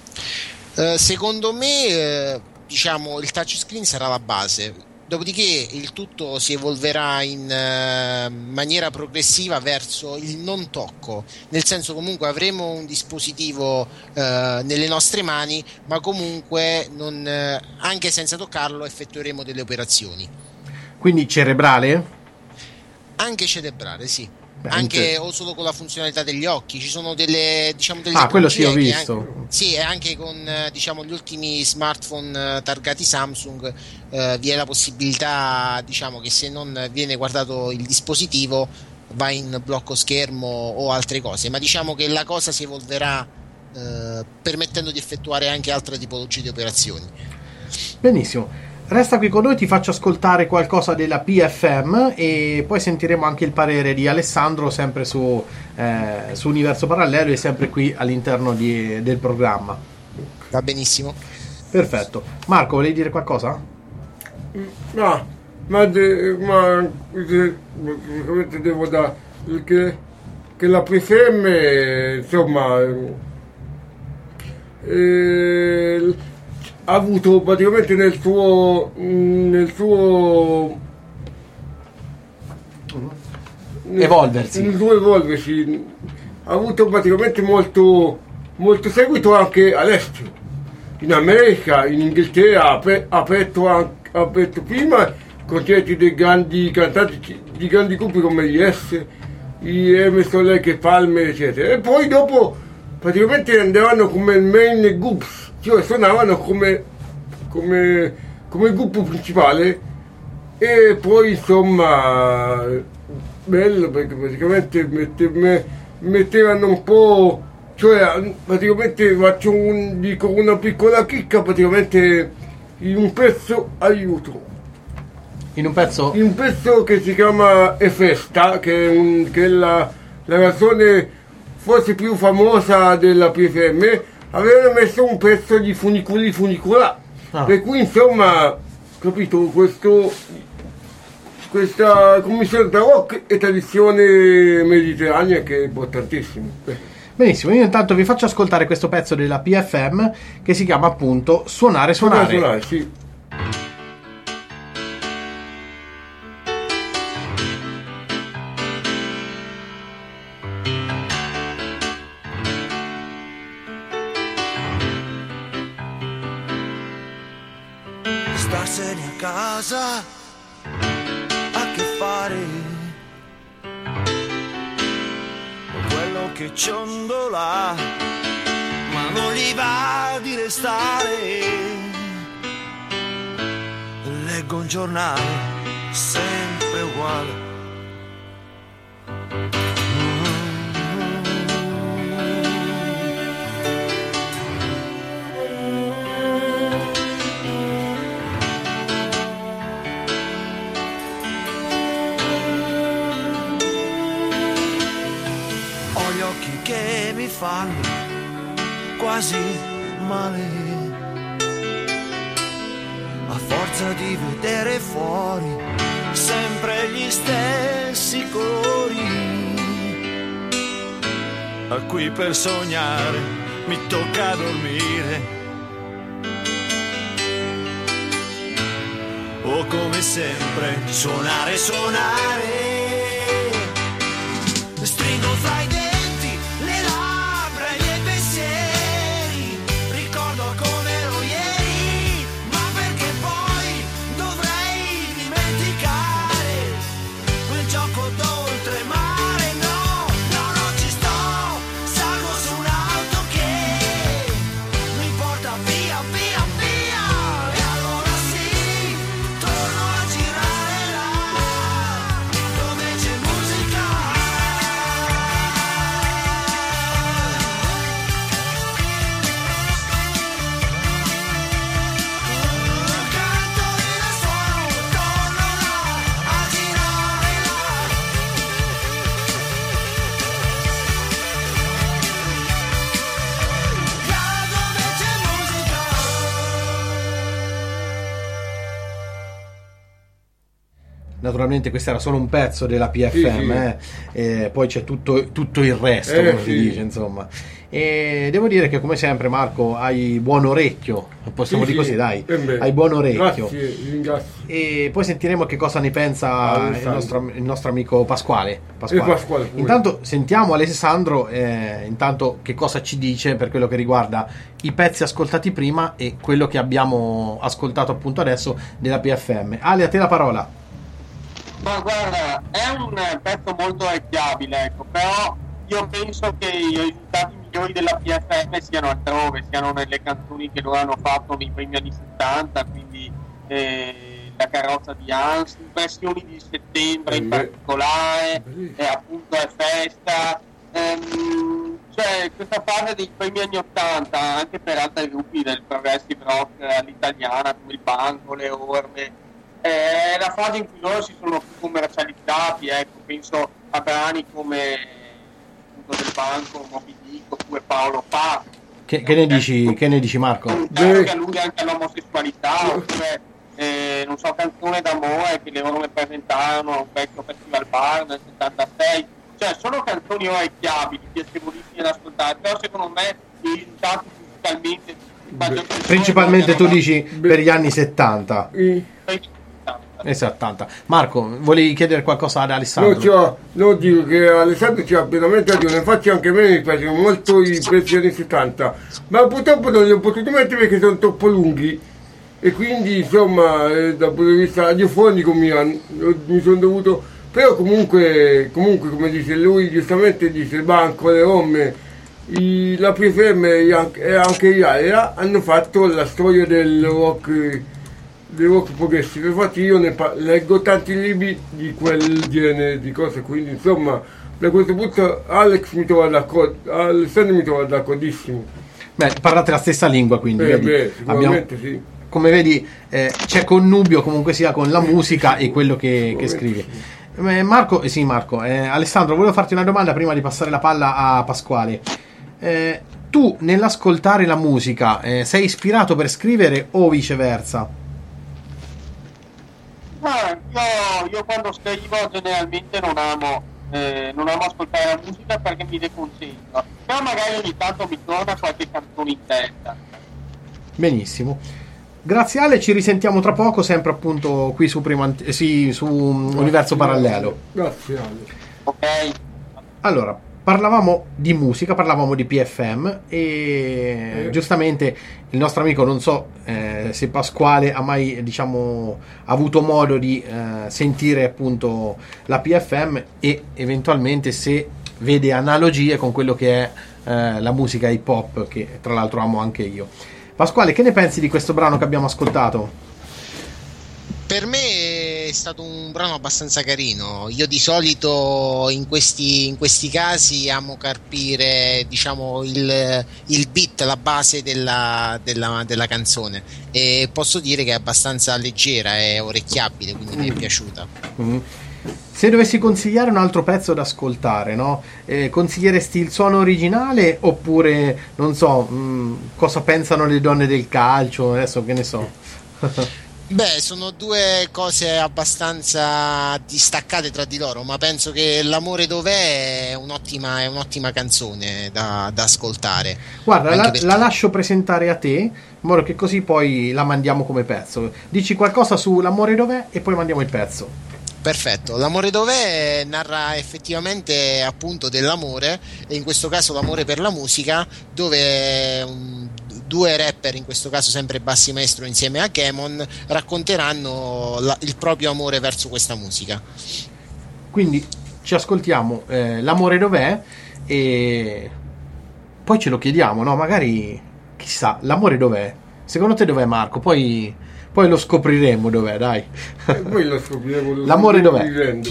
Eh, secondo me, eh, diciamo, il touchscreen sarà la base. Dopodiché il tutto si evolverà in eh, maniera progressiva verso il non tocco, nel senso comunque avremo un dispositivo eh, nelle nostre mani, ma comunque non, eh, anche senza toccarlo effettueremo delle operazioni. Quindi cerebrale? Anche cerebrale, sì. Beh, Anche inter- o solo con la funzionalità degli occhi, ci sono delle, diciamo, delle Ah, quello sì, ho tecnologie che visto. anche- sì, e anche con eh, diciamo gli ultimi smartphone eh, targati Samsung eh, vi è la possibilità, diciamo, che se non viene guardato il dispositivo va in blocco schermo o altre cose, ma diciamo che la cosa si evolverà eh, permettendo di effettuare anche altre tipologie di operazioni. Benissimo. resta qui con noi, ti faccio ascoltare qualcosa della P F M e poi sentiremo anche il parere di Alessandro sempre su, eh, su Universo Parallelo e sempre qui all'interno di, del programma. Va benissimo. Perfetto. Marco, volevi dire qualcosa? No, ma, de, ma de, devo da che, che la P F M insomma eh, ha avuto praticamente nel suo nel suo evolversi nel suo evolversi ha avuto praticamente molto molto seguito anche all'estero, in America, in Inghilterra, ha aperto, ha aperto prima concerti dei grandi cantanti di grandi gruppi come gli S, gli Emerson, Lake e Palmer eccetera, e poi dopo praticamente andavano come main groups, cioè suonavano come, come, come gruppo principale, e poi insomma bello perché praticamente mette, me, mettevano un po', cioè praticamente faccio un, dico una piccola chicca, praticamente in un pezzo aiuto in un pezzo in un pezzo che si chiama E Festa, che è, un, che è la, la canzone forse più famosa della P F M, avevano messo un pezzo di Funiculi Funicola, ah. Per cui insomma, capito, questo questa commissione tra rock e tradizione mediterranea che è importantissimo. Benissimo, io intanto vi faccio ascoltare questo pezzo della P F M che si chiama appunto Suonare Suonare. Suonare, sì. Starsene a casa a che fare con quello che ciondola, ma non gli va di restare. Leggo un giornale sempre uguale. Che mi fanno quasi male a forza di vedere fuori sempre gli stessi colori. A qui per sognare mi tocca dormire, o come sempre suonare suonare. Stringo fra i denti le labbra e i miei pensieri, ricordo come ero ieri, ma perché poi dovrei dimenticare quel gioco d'oltremare. No, no, non ci sto, salgo su un'auto che mi porta via, via, via, e allora sì, torno a girare là dove c'è musica. Naturalmente questo era solo un pezzo della P F M, sì, sì. Eh? Eh, poi c'è tutto, tutto il resto, Eh, come si sì. dice, insomma. E devo dire che come sempre, Marco, hai buon orecchio, possiamo Sì, dire sì. così, dai, Eh beh. hai buon orecchio. Grazie, ringrazio. E poi sentiremo che cosa ne pensa il Alessandro. nostro, il nostro amico Pasquale. E Pasquale pure. Intanto sentiamo Alessandro, eh, intanto che cosa ci dice per quello che riguarda i pezzi ascoltati prima e quello che abbiamo ascoltato appunto adesso della P F M. Ale, a te la parola. Ma guarda, è un pezzo molto orecchiabile, ecco, però io penso che i risultati migliori della P F M siano altrove, siano nelle canzoni che loro hanno fatto nei primi anni settanta, quindi eh, La carrozza di Hans, Impressioni di settembre in Beh. particolare, e appunto È festa. Ehm, cioè questa fase dei primi anni ottanta, anche per altri gruppi del progressive rock all'italiana, come il Banco, le Orme, è la fase in cui loro si sono più commercializzati, ecco, penso a brani come appunto del Banco, Moby Dick, oppure Paolo Fa. Che, che, ne dici, che ne dici Marco? Che allude anche all'omosessualità, oppure eh, non so, Canzone d'amore che loro le presentarono a un vecchio festival bar nel settantasei. Cioè sono canzoni orecchiabili, piacevolissime da ascoltare, però secondo me i risultati musicalmente principalmente tu dici per gli anni settanta e settanta. Marco, volevi chiedere qualcosa ad Alessandro? No, cioè, no, dico che Alessandro ci ha pienamente ragione, infatti anche a me mi piacciono molto i pezzi degli anni settanta, ma purtroppo non li ho potuti mettere perché sono troppo lunghi e quindi insomma eh, dal punto di vista radiofonico mi, mi sono dovuto. Però comunque, comunque come dice lui, giustamente dice il Banco, le Romme, i, la P F M e anche gli A E A hanno fatto la storia del rock, del rock progressivo. Infatti io ne pa- leggo tanti libri di quel genere di cose, quindi insomma da questo punto Alex mi trova d'accordo, Alessandro mi trova d'accordissimo. Beh, parlate la stessa lingua quindi. Eh, vedi? beh, sicuramente Abbiamo... sì. Come vedi eh, c'è connubio comunque sia con la musica e quello che, che scrivi. Marco, eh sì Marco, eh, Alessandro, volevo farti una domanda prima di passare la palla a Pasquale. Eh, tu nell'ascoltare la musica eh, sei ispirato per scrivere o viceversa? Ah, io, io quando scrivo generalmente non amo, eh, non amo ascoltare la musica perché mi deconcentro, però magari ogni tanto mi torna qualche canzone in testa. Benissimo. Grazie Ale, ci risentiamo tra poco, sempre appunto qui su, Prima, eh, sì, su Universo Parallelo. Grazie Ale. Ok. Allora, parlavamo di musica, parlavamo di P F M e eh. giustamente il nostro amico, non so eh, se Pasquale ha mai diciamo avuto modo di eh, sentire appunto la P F M e eventualmente se vede analogie con quello che è eh, la musica hip hop, che tra l'altro amo anche io. Pasquale, che ne pensi di questo brano che abbiamo ascoltato? Per me è stato un brano abbastanza carino. Io di solito in questi, in questi casi amo carpire diciamo il, il beat, la base della, della, della canzone, e posso dire che è abbastanza leggera e orecchiabile, quindi mm. mi è piaciuta. Mm. Se dovessi consigliare un altro pezzo da ascoltare, no? Eh, consiglieresti il suono originale oppure, non so, mh, cosa pensano le donne del calcio, adesso che ne so. Beh, sono due cose abbastanza distaccate tra di loro, ma penso che L'amore dov'è è un'ottima, è un'ottima canzone da, da ascoltare. Guarda, la, perché... la lascio presentare a te, in modo che così poi la mandiamo come pezzo. Dici qualcosa su L'amore dov'è e poi mandiamo il pezzo. Perfetto, L'amore dov'è narra effettivamente appunto dell'amore, e in questo caso l'amore per la musica, dove um, due rapper, in questo caso sempre Bassi Maestro insieme a Kemon, racconteranno la, il proprio amore verso questa musica. Quindi ci ascoltiamo eh, L'amore dov'è e poi ce lo chiediamo, no? Magari, chissà, l'amore dov'è? Secondo te dov'è Marco? Poi... Poi lo scopriremo dov'è, dai. E poi lo scopriremo. Lo L'amore dov'è? Vivendo.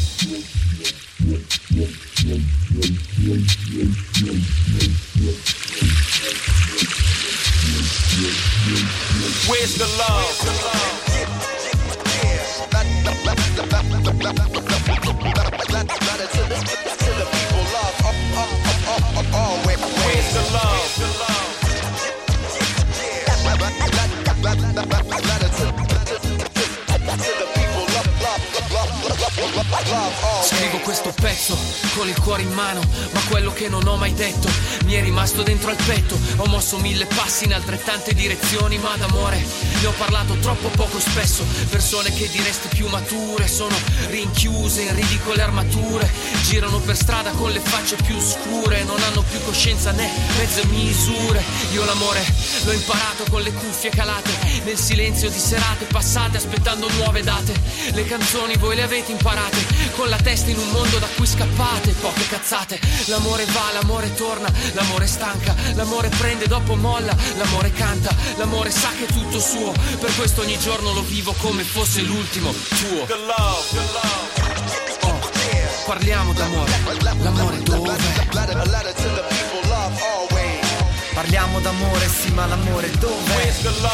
Where's the love? Where's the love? Scrivo questo pezzo con il cuore in mano, ma quello che non ho mai detto mi è rimasto dentro al petto. Ho mosso mille passi in altrettante direzioni, ma d'amore ne ho parlato troppo poco spesso. Persone che diresti più mature sono rinchiuse in ridicole armature, girano per strada con le facce più scure, non hanno più coscienza né mezze misure. Io l'amore l'ho imparato con le cuffie calate, nel silenzio di serate passate aspettando nuove date. Le canzoni voi le avete imparate, con la testa in un mondo da cui scappate. Poche cazzate, l'amore va, l'amore torna, l'amore stanca, l'amore prende dopo molla, l'amore canta, l'amore sa che è tutto suo, per questo ogni giorno lo vivo come fosse l'ultimo tuo. The love, the love. Parliamo d'amore, l'amore dove? Parliamo d'amore, sì, ma l'amore dove?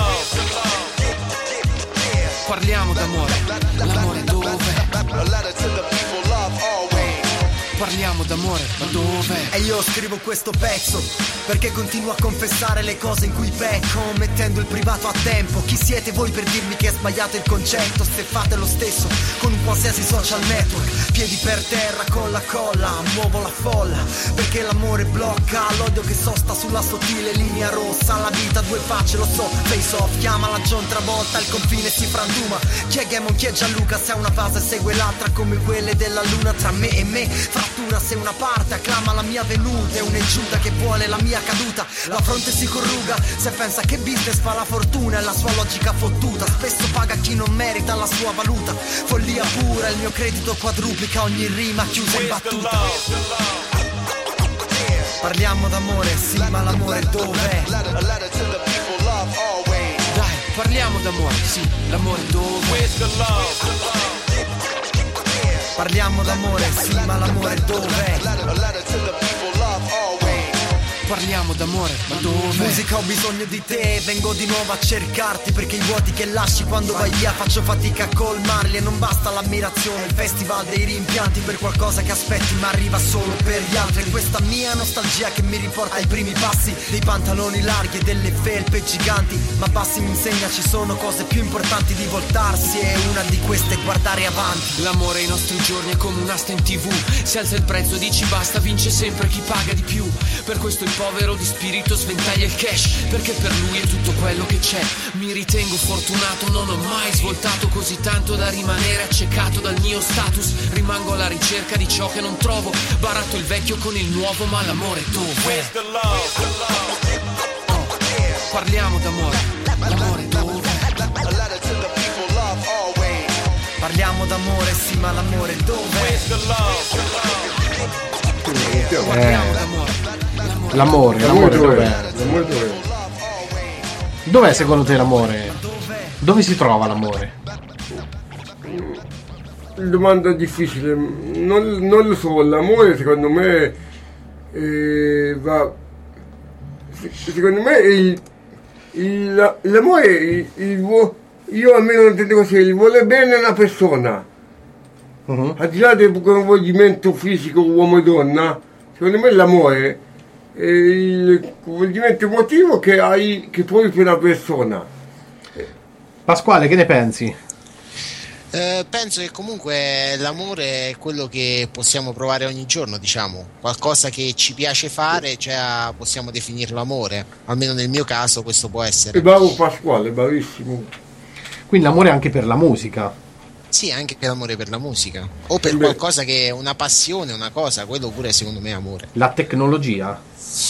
Parliamo d'amore, l'amore dove? Parliamo d'amore, ma dove? E io scrivo questo pezzo perché continuo a confessare le cose in cui pecco, mettendo il privato a tempo. Chi siete voi per dirmi che è sbagliato il concetto? Se fate lo stesso con un qualsiasi social network, piedi per terra con la colla, muovo la folla perché l'amore blocca l'odio che sosta sulla sottile linea rossa. La vita due facce, lo so, face off, chiamala John Travolta, il confine si frantuma. Chi è Gamon, chi è Gianluca, se ha una fase segue l'altra come quelle della luna tra me e me. Frattura se una parte acclama la mia venuta, è un'eggiuta che vuole la mia caduta. La fronte si corruga se pensa che business fa la fortuna, è la sua logica fottuta. Spesso paga chi non merita la sua valuta. Follia pura, il mio credito quadruplica ogni rima chiusa in battuta. Parliamo d'amore, sì, ma l'amore dov'è? Dai, parliamo d'amore, sì, l'amore dove? Parliamo d'amore, sì, ma l'amore dov'è? Parliamo d'amore, ma dove? Musica, ho bisogno di te, vengo di nuovo a cercarti, perché i vuoti che lasci quando vai via faccio fatica a colmarli. E non basta l'ammirazione, il festival dei rimpianti per qualcosa che aspetti ma arriva solo per gli altri. E questa mia nostalgia che mi riporta ai primi passi, dei pantaloni larghi e delle felpe giganti. Ma Bassi mi insegna ci sono cose più importanti di voltarsi, e una di queste è guardare avanti. L'amore ai nostri giorni è come un'asta in tv, se alza il prezzo dici basta, vince sempre chi paga di più. Per questo il povero di spirito sventaglia il cash, perché per lui è tutto quello che c'è. Mi ritengo fortunato, non ho mai svoltato così tanto da rimanere accecato dal mio status. Rimango alla ricerca di ciò che non trovo, baratto il vecchio con il nuovo, ma l'amore dove? Oh, parliamo d'amore, l'amore dove? Parliamo d'amore, sì, ma l'amore dove? Parliamo d'amore. L'amore, l'amore dov'è? L'amore dov'è? Dov'è secondo te l'amore? Dove si trova l'amore? Domanda difficile, non, non lo so, l'amore secondo me eh, va, secondo me il, il, l'amore, il, il, io almeno lo intendo così, il vuole bene una persona, uh-huh. Al di là del coinvolgimento fisico uomo e donna, secondo me l'amore è il coinvolgimento emotivo che hai, che puoi per una persona. Pasquale, che ne pensi? Eh, penso che comunque l'amore è quello che possiamo provare ogni giorno, diciamo, qualcosa che ci piace fare, cioè possiamo definirlo amore, almeno nel mio caso questo può essere. E bravo Pasquale, bravissimo. Quindi l'amore anche per la musica? Sì, anche per l'amore per la musica, o per Beh. qualcosa che è una passione, una cosa, quello pure secondo me è amore. La tecnologia?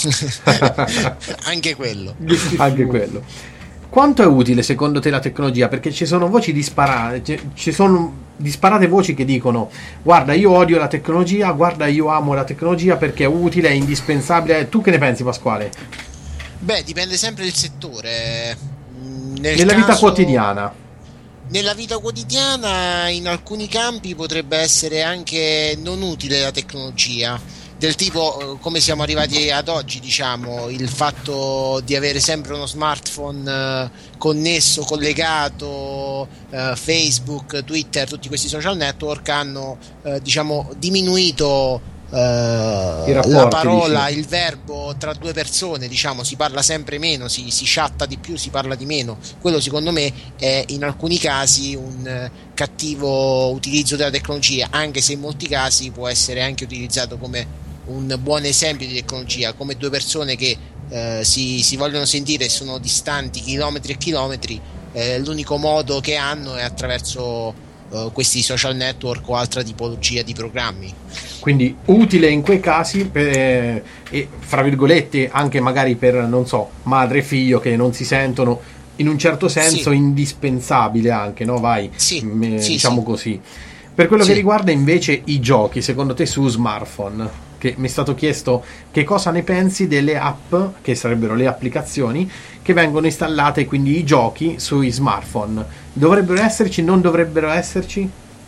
Anche quello. Anche quello. Quanto è utile secondo te la tecnologia? Perché ci sono voci disparate, ci sono disparate voci che dicono guarda io odio la tecnologia, guarda io amo la tecnologia perché è utile, è indispensabile. Tu che ne pensi, Pasquale? Beh, dipende sempre del settore. Nel Nella caso, vita quotidiana. Nella vita quotidiana in alcuni campi potrebbe essere anche non utile la tecnologia. Del tipo, come siamo arrivati ad oggi, diciamo, il fatto di avere sempre uno smartphone eh, connesso, collegato, eh, Facebook, Twitter, tutti questi social network hanno eh, diciamo diminuito eh, rapporti, la parola, dici. Il verbo tra due persone, diciamo, si parla sempre meno, si, si chatta di più, si parla di meno. Quello secondo me è in alcuni casi un eh, cattivo utilizzo della tecnologia, anche se in molti casi può essere anche utilizzato come un buon esempio di tecnologia, come due persone che eh, si, si vogliono sentire e sono distanti chilometri e chilometri, eh, l'unico modo che hanno è attraverso eh, questi social network o altra tipologia di programmi. Quindi utile in quei casi per, eh, e fra virgolette anche magari per, non so, madre e figlio che non si sentono, in un certo senso sì. Indispensabile anche, no? Vai, sì, m- sì, diciamo sì. così. Per quello sì. che riguarda invece i giochi, secondo te su smartphone, che mi è stato chiesto che cosa ne pensi delle app, che sarebbero le applicazioni che vengono installate, quindi i giochi sui smartphone, dovrebbero esserci, non dovrebbero esserci?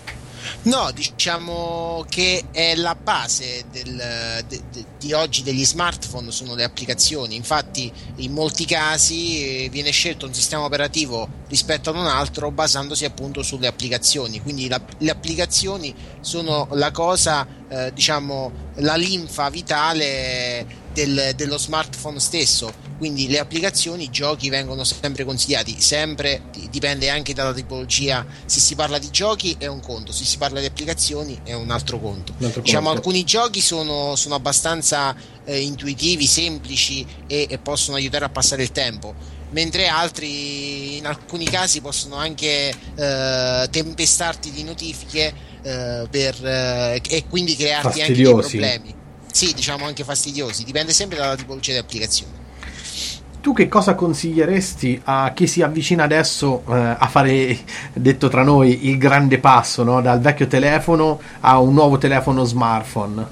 No, diciamo che è la base del, de, de, di oggi degli smartphone, sono le applicazioni. Infatti in molti casi viene scelto un sistema operativo rispetto ad un altro basandosi appunto sulle applicazioni, quindi la, le applicazioni sono la cosa, eh, diciamo, la linfa vitale del, dello smartphone stesso. Quindi le applicazioni, i giochi vengono sempre consigliati, sempre dipende anche dalla tipologia. Se si parla di giochi è un conto, se si parla di applicazioni è un altro conto. Un altro diciamo conto. Alcuni giochi sono, sono abbastanza eh, intuitivi, semplici e, e possono aiutare a passare il tempo, mentre altri in alcuni casi possono anche eh, tempestarti di notifiche eh, per, eh, e quindi crearti anche dei problemi. Sì, diciamo anche fastidiosi, dipende sempre dalla tipologia di applicazione. Tu che cosa consiglieresti a chi si avvicina adesso eh, a fare, detto tra noi, il grande passo, no? Dal vecchio telefono a un nuovo telefono smartphone?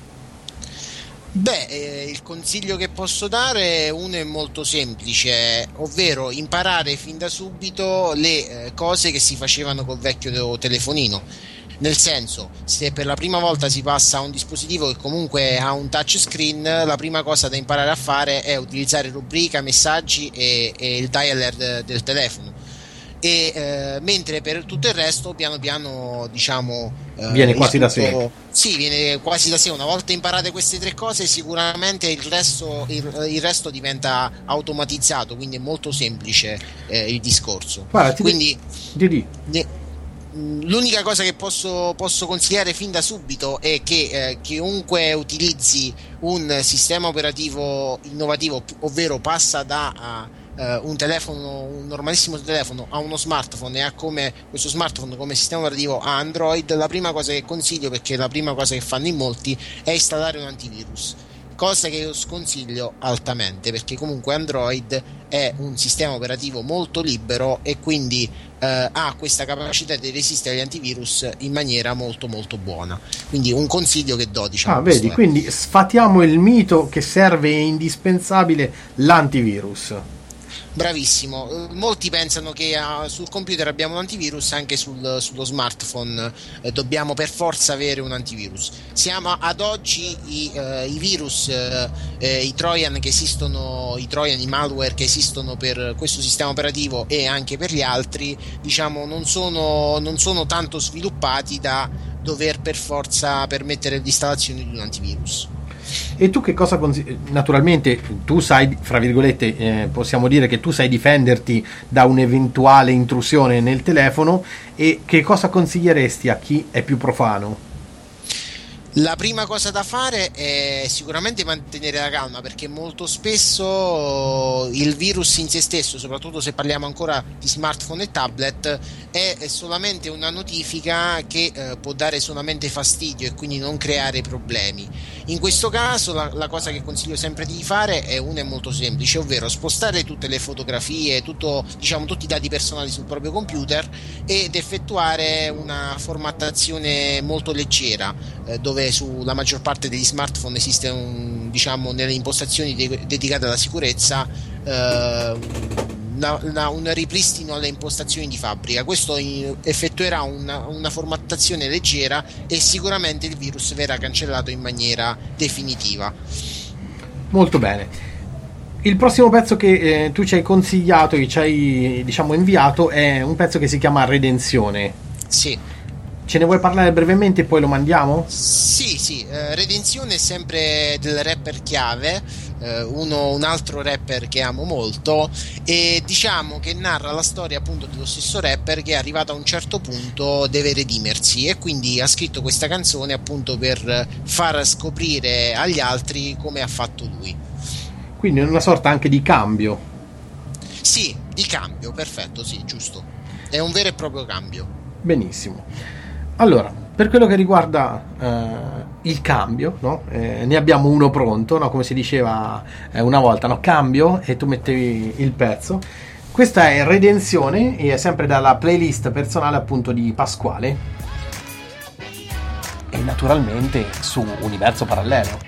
Beh, eh, il consiglio che posso dare, uno è molto semplice, ovvero imparare fin da subito le eh, cose che si facevano col vecchio telefonino. Nel senso, se per la prima volta si passa a un dispositivo che comunque ha un touchscreen, la prima cosa da imparare a fare è utilizzare rubrica, messaggi e, e il dialer de, del telefono. E eh, mentre per tutto il resto piano piano, diciamo, eh, viene quasi tutto, da sé. Sì, viene quasi da sé. Una volta imparate queste tre cose, sicuramente il resto, il, il resto diventa automatizzato, quindi è molto semplice eh, il discorso. Guarda, ti quindi di, di. Ne, l'unica cosa che posso, posso consigliare fin da subito è che eh, chiunque utilizzi un sistema operativo innovativo, ovvero passa da a, uh, un telefono, un normalissimo telefono a uno smartphone e ha come questo smartphone come sistema operativo a Android, la prima cosa che consiglio, perché è la prima cosa che fanno in molti, è installare un antivirus. Cosa che io sconsiglio altamente, perché comunque Android è un sistema operativo molto libero e quindi eh, ha questa capacità di resistere agli antivirus in maniera molto molto buona. Quindi un consiglio che do, diciamo. Ah, vedi, è. Quindi sfatiamo il mito che serve e indispensabile l'antivirus. Bravissimo, molti pensano che uh, sul computer abbiamo un antivirus, anche sul, sullo smartphone eh, dobbiamo per forza avere un antivirus. Siamo ad oggi i, uh, i virus, uh, eh, i trojan che esistono, i trojan, i malware che esistono per questo sistema operativo e anche per gli altri, diciamo, non sono, non sono tanto sviluppati da dover per forza permettere l'installazione di un antivirus. E tu che cosa consigli? Naturalmente tu sai, fra virgolette, eh, possiamo dire che tu sai difenderti da un'eventuale intrusione nel telefono, e che cosa consiglieresti a chi è più profano? La prima cosa da fare è sicuramente mantenere la calma, perché molto spesso il virus in se stesso, soprattutto se parliamo ancora di smartphone e tablet, è solamente una notifica che eh, può dare solamente fastidio e quindi non creare problemi. In questo caso la, la cosa che consiglio sempre di fare è una è molto semplice, ovvero spostare tutte le fotografie, tutto, diciamo, tutti i dati personali sul proprio computer ed effettuare una formattazione molto leggera, eh, dove sulla maggior parte degli smartphone esiste un, diciamo, nelle impostazioni de- dedicate alla sicurezza eh, una, una, un ripristino alle impostazioni di fabbrica. Questo in, effettuerà una, una formattazione leggera e sicuramente il virus verrà cancellato in maniera definitiva. Molto bene. Il prossimo pezzo che eh, tu ci hai consigliato e ci hai, diciamo, inviato è un pezzo che si chiama Redenzione. Sì. Ce ne vuoi parlare brevemente e poi lo mandiamo? Sì, sì, eh, Redenzione è sempre del rapper Chiave, eh, uno, un altro rapper che amo molto, e diciamo che narra la storia appunto dello stesso rapper che è arrivato a un certo punto deve redimersi, e quindi ha scritto questa canzone appunto per far scoprire agli altri come ha fatto lui. Quindi è una sorta anche di cambio. Sì, di cambio, perfetto, sì, giusto. È un vero e proprio cambio. Benissimo. Allora, per quello che riguarda eh, il cambio, no? eh, ne abbiamo uno pronto, no? Come si diceva eh, una volta, no? Cambio, e tu mettevi il pezzo. Questa è Redenzione e è sempre dalla playlist personale appunto di Pasquale, e naturalmente su Universo Parallelo.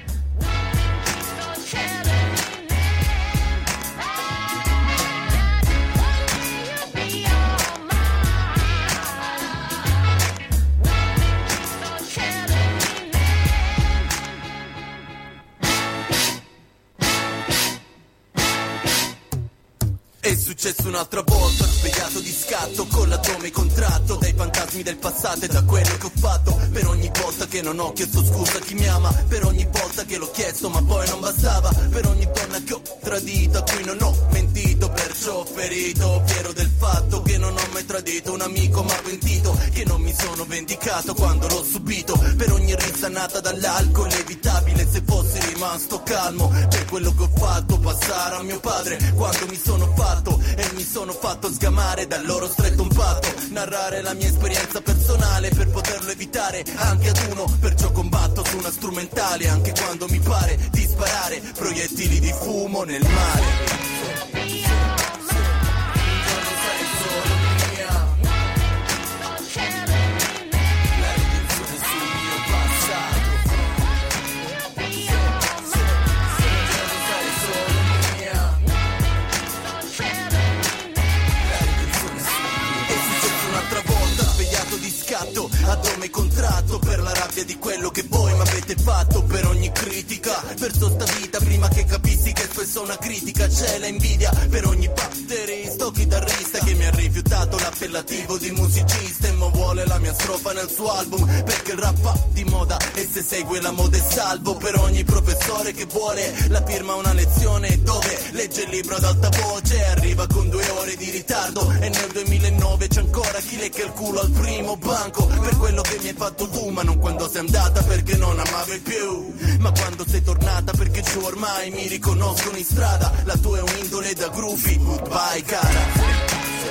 successo un'altra volta, svegliato di scatto con l'addome contratto dai fantasmi del passato e da quello che ho fatto. Per ogni volta che non ho chiesto scusa a chi mi ama, per ogni volta che l'ho chiesto ma poi non bastava, per ogni donna che ho tradito, a cui non ho mentito, perciò ho ferito, fiero del fatto che non ho mai tradito un amico ma pentito, che non mi sono vendicato quando l'ho subito, per ogni rissa nata dall'alcol evitabile se fossi rimasto calmo, per quello che ho fatto passare a mio padre quando mi sono fatto e mi sono fatto sgamare dal loro stretto un patto, narrare la mia esperienza personale per poterlo evitare anche ad uno, perciò combatto su una strumentale anche quando mi pare di sparare proiettili di fumo nel mare. Addome contratto per la rabbia di quello che voi mi avete fatto, per ogni critica verso sta vita prima che capissi che spesso una critica c'è la invidia, per ogni batterista o chitarrista che mi ha rifiutato l'appellativo di musicista e mo vuole la mia strofa nel suo album perché il rap va di moda e se segue la moda è salvo, per ogni professore che vuole la firma una lezione dove legge il libro ad alta voce e arriva con due ore di ritardo e nel duemilanove c'è ancora chi lecca il culo al primo banco per quello che mi hai fatto tu, ma non quando sei andata perché non amavi più, ma quando sei tornata perché giù ormai mi riconoscono in strada, la tua è un'indole da groovy, goodbye cara.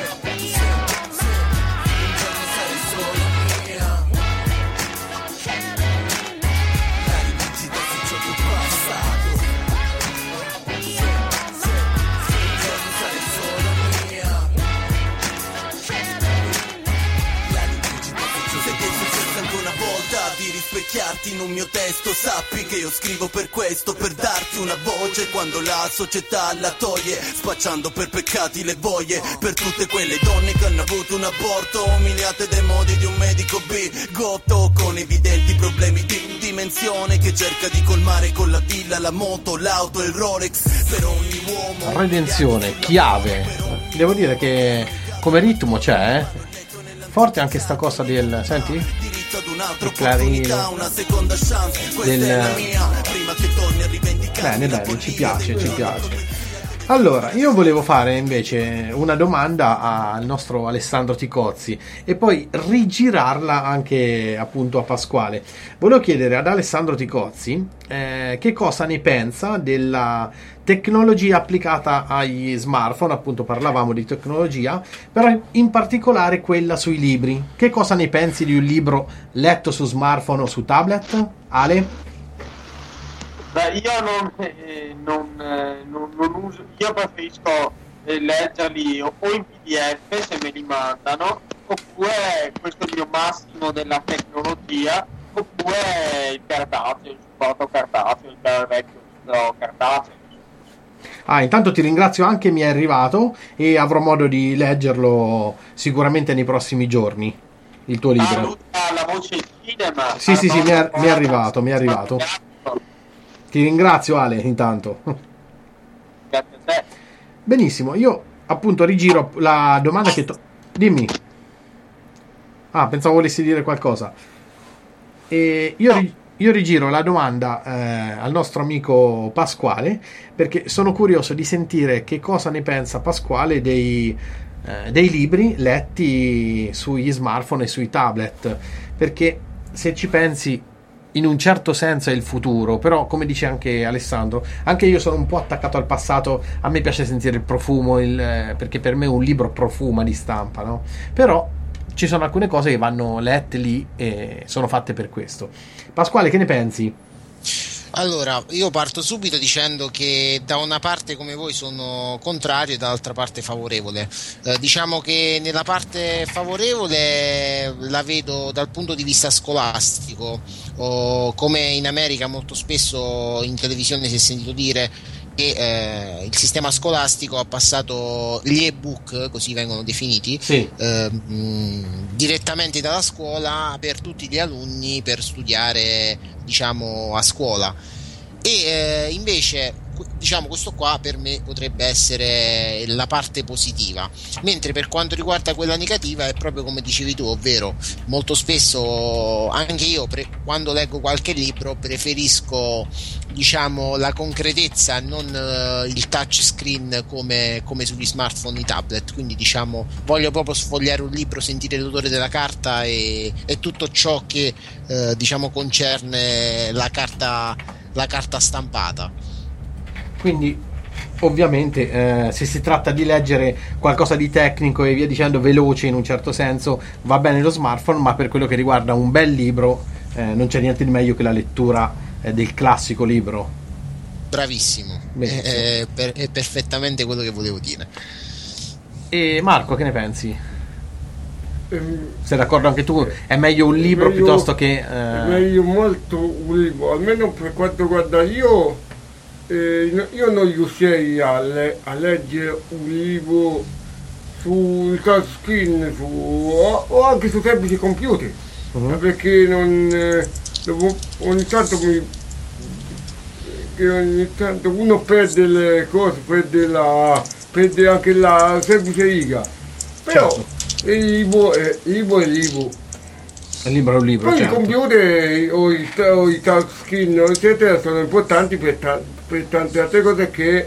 In un mio testo sappi che io scrivo per questo, per darti una voce quando la società la toglie, spacciando per peccati le voglie, per tutte quelle donne che hanno avuto un aborto, umiliate dai modi di un medico bigotto con evidenti problemi di dimensione che cerca di colmare con la villa, la moto, l'auto e il Rolex, per ogni uomo. Redenzione, chiave. Devo dire che come ritmo c'è, eh? Forte anche sta cosa del, senti? Il clarino del... Bene, bene, ci piace, ci piace. Allora, io volevo fare invece una domanda al nostro Alessandro Ticozzi e poi rigirarla anche appunto a Pasquale. Volevo chiedere ad Alessandro Ticozzi eh, che cosa ne pensa della tecnologia applicata agli smartphone, appunto parlavamo di tecnologia, però in particolare quella sui libri. Che cosa ne pensi di un libro letto su smartphone o su tablet? Ale? Beh, io non, eh, non, eh, non, non uso, io preferisco eh, leggerli o, o in P D F se me li mandano, oppure questo è il mio massimo della tecnologia, oppure il cartaceo, il supporto cartaceo, il vecchio libro cartaceo. Ah, intanto ti ringrazio, anche mi è arrivato e avrò modo di leggerlo sicuramente nei prossimi giorni, il tuo libro. Ah, la voce cinema. Sì, sì, sì, mi è, mi è arrivato, mi è arrivato. Ti ringrazio Ale, intanto. Grazie a te. Benissimo, io appunto rigiro la domanda che... To- Dimmi. Ah, pensavo volessi dire qualcosa. E io, ri- io rigiro la domanda eh, al nostro amico Pasquale, perché sono curioso di sentire che cosa ne pensa Pasquale dei, eh, dei libri letti sugli smartphone e sui tablet, perché se ci pensi in un certo senso è il futuro, però come dice anche Alessandro, anche io sono un po' attaccato al passato, a me piace sentire il profumo, il, perché per me un libro profuma di stampa, no? Però ci sono alcune cose che vanno lette lì e sono fatte per questo. Pasquale, che ne pensi? Allora, io parto subito dicendo che da una parte come voi sono contrario e dall'altra parte favorevole. Eh, diciamo che nella parte favorevole la vedo dal punto di vista scolastico, o come in America molto spesso in televisione si è sentito dire che eh, il sistema scolastico ha passato gli e-book, così vengono definiti, sì. eh, mh, direttamente dalla scuola per tutti gli alunni per studiare, diciamo, a scuola. E eh, invece diciamo questo qua per me potrebbe essere la parte positiva, mentre per quanto riguarda quella negativa è proprio come dicevi tu, ovvero molto spesso anche io pre- quando leggo qualche libro preferisco diciamo la concretezza, non uh, il touch screen come, come sugli smartphone, i tablet, quindi diciamo voglio proprio sfogliare un libro, sentire l'odore della carta e, e tutto ciò che uh, diciamo concerne la carta, la carta stampata. Quindi ovviamente eh, se si tratta di leggere qualcosa di tecnico e via dicendo, veloce in un certo senso, va bene lo smartphone, ma per quello che riguarda un bel libro eh, non c'è niente di meglio che la lettura eh, del classico libro. Bravissimo, è, è, per, è perfettamente quello che volevo dire. E Marco, che ne pensi? Ehm, Sei d'accordo anche tu? È meglio un libro meglio, piuttosto che eh... è meglio molto un libro, almeno per quanto riguarda io. Eh, io non riuscirei a, le- a leggere un libro sul touchscreen su, o, o anche su semplici computer, uh-huh. perché non, eh, dopo, ogni tanto mi, che ogni tanto uno perde le cose, perde, la, perde anche la semplice riga, però certo. il libro è il libro è il libro. Il libro è un libro, poi certo. I computer o i, o i touchscreen eccetera sono importanti per, ta- per tante altre cose che,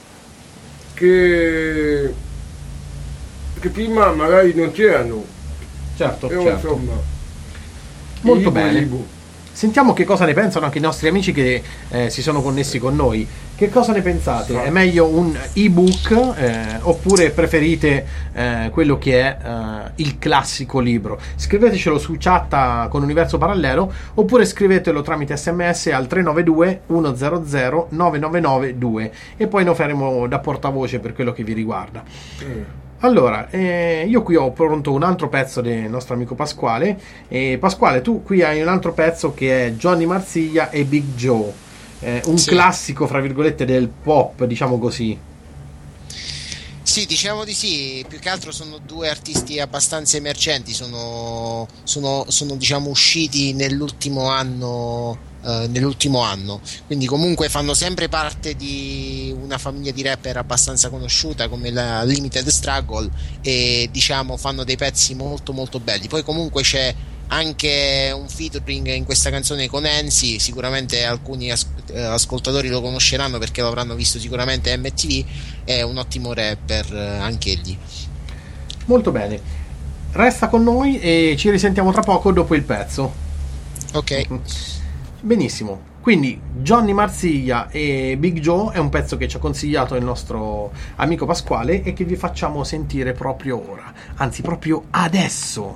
che che prima magari non c'erano. Certo, però, certo. Insomma, molto libro, bene. libro. Sentiamo che cosa ne pensano anche i nostri amici che eh, si sono connessi con noi. Che cosa ne pensate? È meglio un ebook eh, oppure preferite eh, quello che è eh, il classico libro? Scrivetecelo su chat con Universo Parallelo oppure scrivetelo tramite sms al tre nove due uno zero zero nove nove nove due e poi noi faremo da portavoce per quello che vi riguarda. Mm. Allora, eh, io qui ho pronto un altro pezzo del nostro amico Pasquale. E Pasquale, tu qui hai un altro pezzo che è Johnny Marsiglia e Big Joe, eh, un sì. classico, fra virgolette, del pop, diciamo così. Sì, diciamo di sì, più che altro sono due artisti abbastanza emergenti, sono, sono, sono diciamo usciti nell'ultimo anno. Uh, nell'ultimo anno, quindi comunque fanno sempre parte di una famiglia di rapper abbastanza conosciuta come la Limited Struggle e diciamo fanno dei pezzi molto molto belli. Poi comunque c'è anche un featuring in questa canzone con Enzi, sicuramente alcuni as- ascoltatori lo conosceranno perché lo avranno visto sicuramente a M T V, è un ottimo rapper anche egli. Molto bene, resta con noi e ci risentiamo tra poco dopo il pezzo. Ok. Benissimo, quindi Johnny Marsiglia e Big Joe è un pezzo che ci ha consigliato il nostro amico Pasquale e che vi facciamo sentire proprio ora, anzi proprio adesso.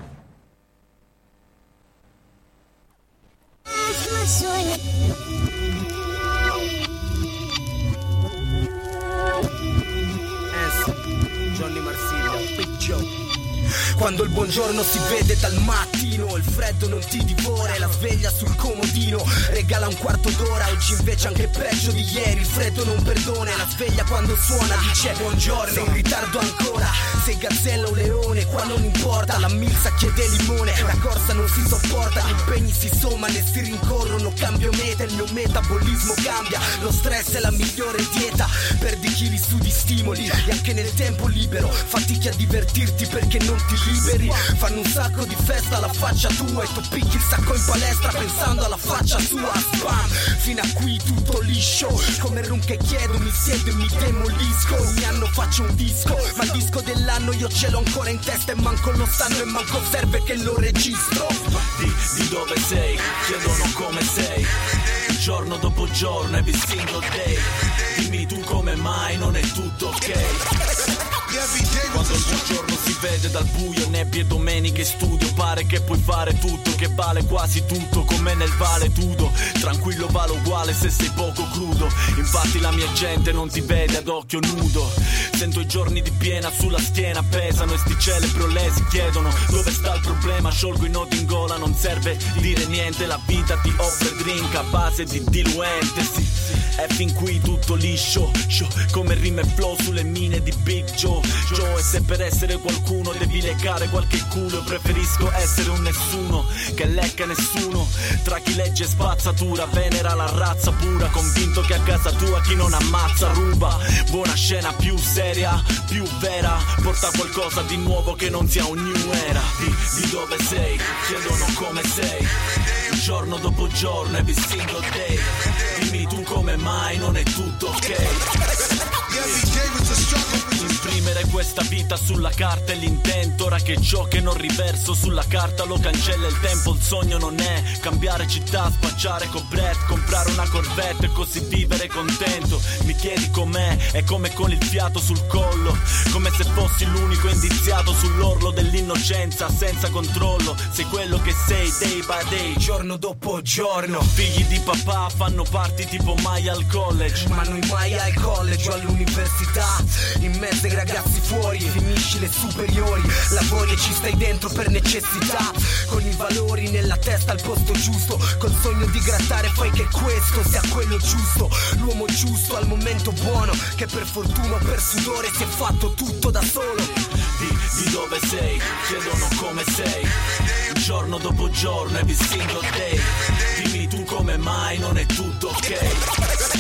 Johnny Marsiglia, Big Joe. Quando il buongiorno si vede dal mattino, il freddo non ti divora e la sveglia sul comodino regala un quarto d'ora, oggi invece anche peggio di ieri, il freddo non perdona e la sveglia quando suona dice buongiorno, sei in ritardo ancora, sei gazzella o leone, qua non importa, la milza chiede limone, la corsa non si sopporta, gli impegni si sommano e si rincorrono, cambio meta, il mio metabolismo cambia, lo stress è la migliore dieta, perdi chili su di stimoli e anche nel tempo libero fatichi a divertirti perché non ti liberi, fanno un sacco di festa alla faccia tua e tu picchi il sacco in palestra pensando alla faccia tua, spam, fino a qui tutto liscio, come il rum che chiedo mi siedo e mi demolisco, ogni anno faccio un disco, ma il disco dell'anno io ce l'ho ancora in testa e manco lo stanno e manco serve che lo registro. Di, di dove sei, chiedono come sei, giorno dopo giorno every single day, dimmi tu come mai non è tutto ok. Quando il buongiorno si vede dal buio, nebbie, domeniche, studio, pare che puoi fare tutto, che vale quasi tutto, come nel vale tudo, tranquillo vale uguale se sei poco crudo, infatti la mia gente non ti vede ad occhio nudo, sento i giorni di piena sulla schiena pesano e sti celebri lesi chiedono dove sta il problema, sciolgo i nodi in gola, non serve dire niente, la vita ti offre drink a base di diluente, sì. è fin qui tutto liscio, show, come rime e flow sulle mine di Big Joe. Joe, e se per essere qualcuno devi leccare qualche culo, io preferisco essere un nessuno che lecca nessuno. Tra chi legge spazzatura, venera la razza pura, convinto che a casa tua chi non ammazza ruba. Buona scena più seria, più vera, porta qualcosa di nuovo che non sia un new era. Di, di dove sei, chiedono come sei, giorno dopo giorno, every single day. Dimmi tu come mai non è tutto ok. Imprimere questa vita sulla carta è l'intento, ora che ciò che non riverso sulla carta lo cancella il tempo. Il sogno non è cambiare città, spacciare con Brett, comprare una Corvette e così vivere contento. Mi chiedi com'è, è come con il fiato sul collo, come se fossi l'unico indiziato sull'orlo dell'innocenza, senza controllo. Sei quello che sei day by day, giorno dopo giorno. Figli di papà fanno party tipo mai al college, ma noi mai al college o all'università. In mezzo ai ragazzi fuori, finisci le superiori, lavori e ci stai dentro per necessità, con i valori nella testa al posto giusto, col sogno di grattare fai che questo sia quello giusto, l'uomo giusto al momento buono, che per fortuna o per sudore si è fatto tutto da solo. Di, di dove sei, chiedono come sei, giorno dopo giorno, every single day. Dimmi tu come mai non è tutto ok.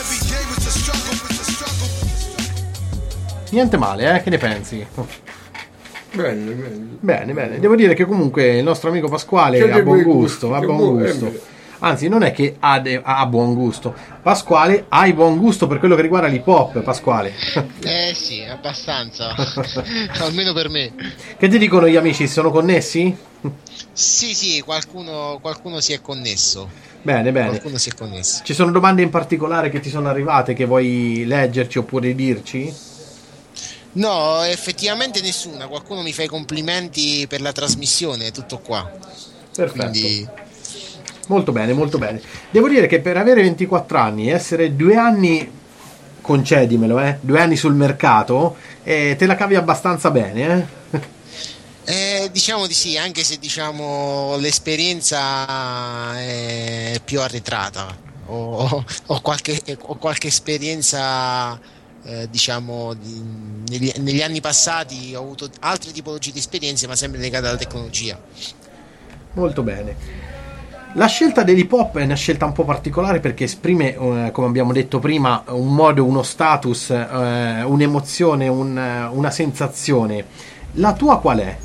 Niente male, eh? Che ne pensi? Bene, bene. Bene, bene. Devo dire che comunque il nostro amico Pasquale C'è ha del buon buon gusto, gusto, ha che buon buono, gusto. eh, Anzi, non è che ha, de- ha buon gusto. Pasquale, hai buon gusto per quello che riguarda l'hip hop, Pasquale. Eh sì, abbastanza. Almeno per me. Che ti dicono gli amici? Sono connessi? Sì, sì, qualcuno, qualcuno si è connesso. Bene, bene. Qualcuno si è connesso. Ci sono domande in particolare che ti sono arrivate che vuoi leggerci oppure dirci? No, effettivamente nessuna. Qualcuno mi fa i complimenti per la trasmissione, tutto qua. Perfetto. Quindi... Molto bene, molto bene. Devo dire che per avere ventiquattro anni, essere due anni, concedimelo, eh, due anni sul mercato, eh, te la cavi abbastanza bene, eh? Eh, diciamo di sì, anche se diciamo l'esperienza è più arretrata. Ho, ho, qualche, ho qualche esperienza, eh, diciamo, di, negli, negli anni passati ho avuto altre tipologie di esperienze, ma sempre legate alla tecnologia. Molto bene. La scelta dell'hip hop è una scelta un po' particolare perché esprime, eh, come abbiamo detto prima, un modo, uno status, eh, un'emozione, un, una sensazione. La tua qual è?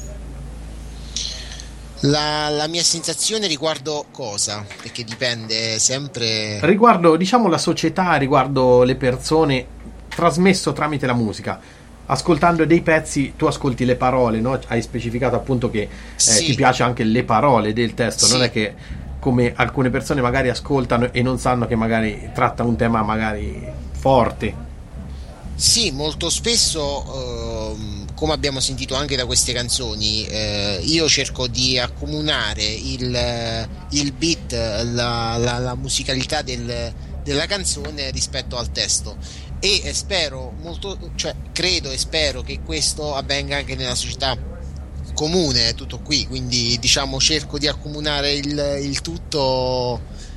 La, la mia sensazione riguardo cosa? Perché dipende sempre... Riguardo, diciamo, la società, riguardo le persone, trasmesso tramite la musica. Ascoltando dei pezzi, tu ascolti le parole, no? Hai specificato appunto che eh, Sì. ti piace anche le parole del testo, Sì. non è che come alcune persone magari ascoltano e non sanno che magari tratta un tema magari forte. Sì, molto spesso, ehm, come abbiamo sentito anche da queste canzoni, eh, io cerco di accomunare il, il beat, la, la, la musicalità del, della canzone rispetto al testo. E spero molto, cioè credo e spero che questo avvenga anche nella società comune, è tutto qui, quindi diciamo cerco di accomunare il, il tutto,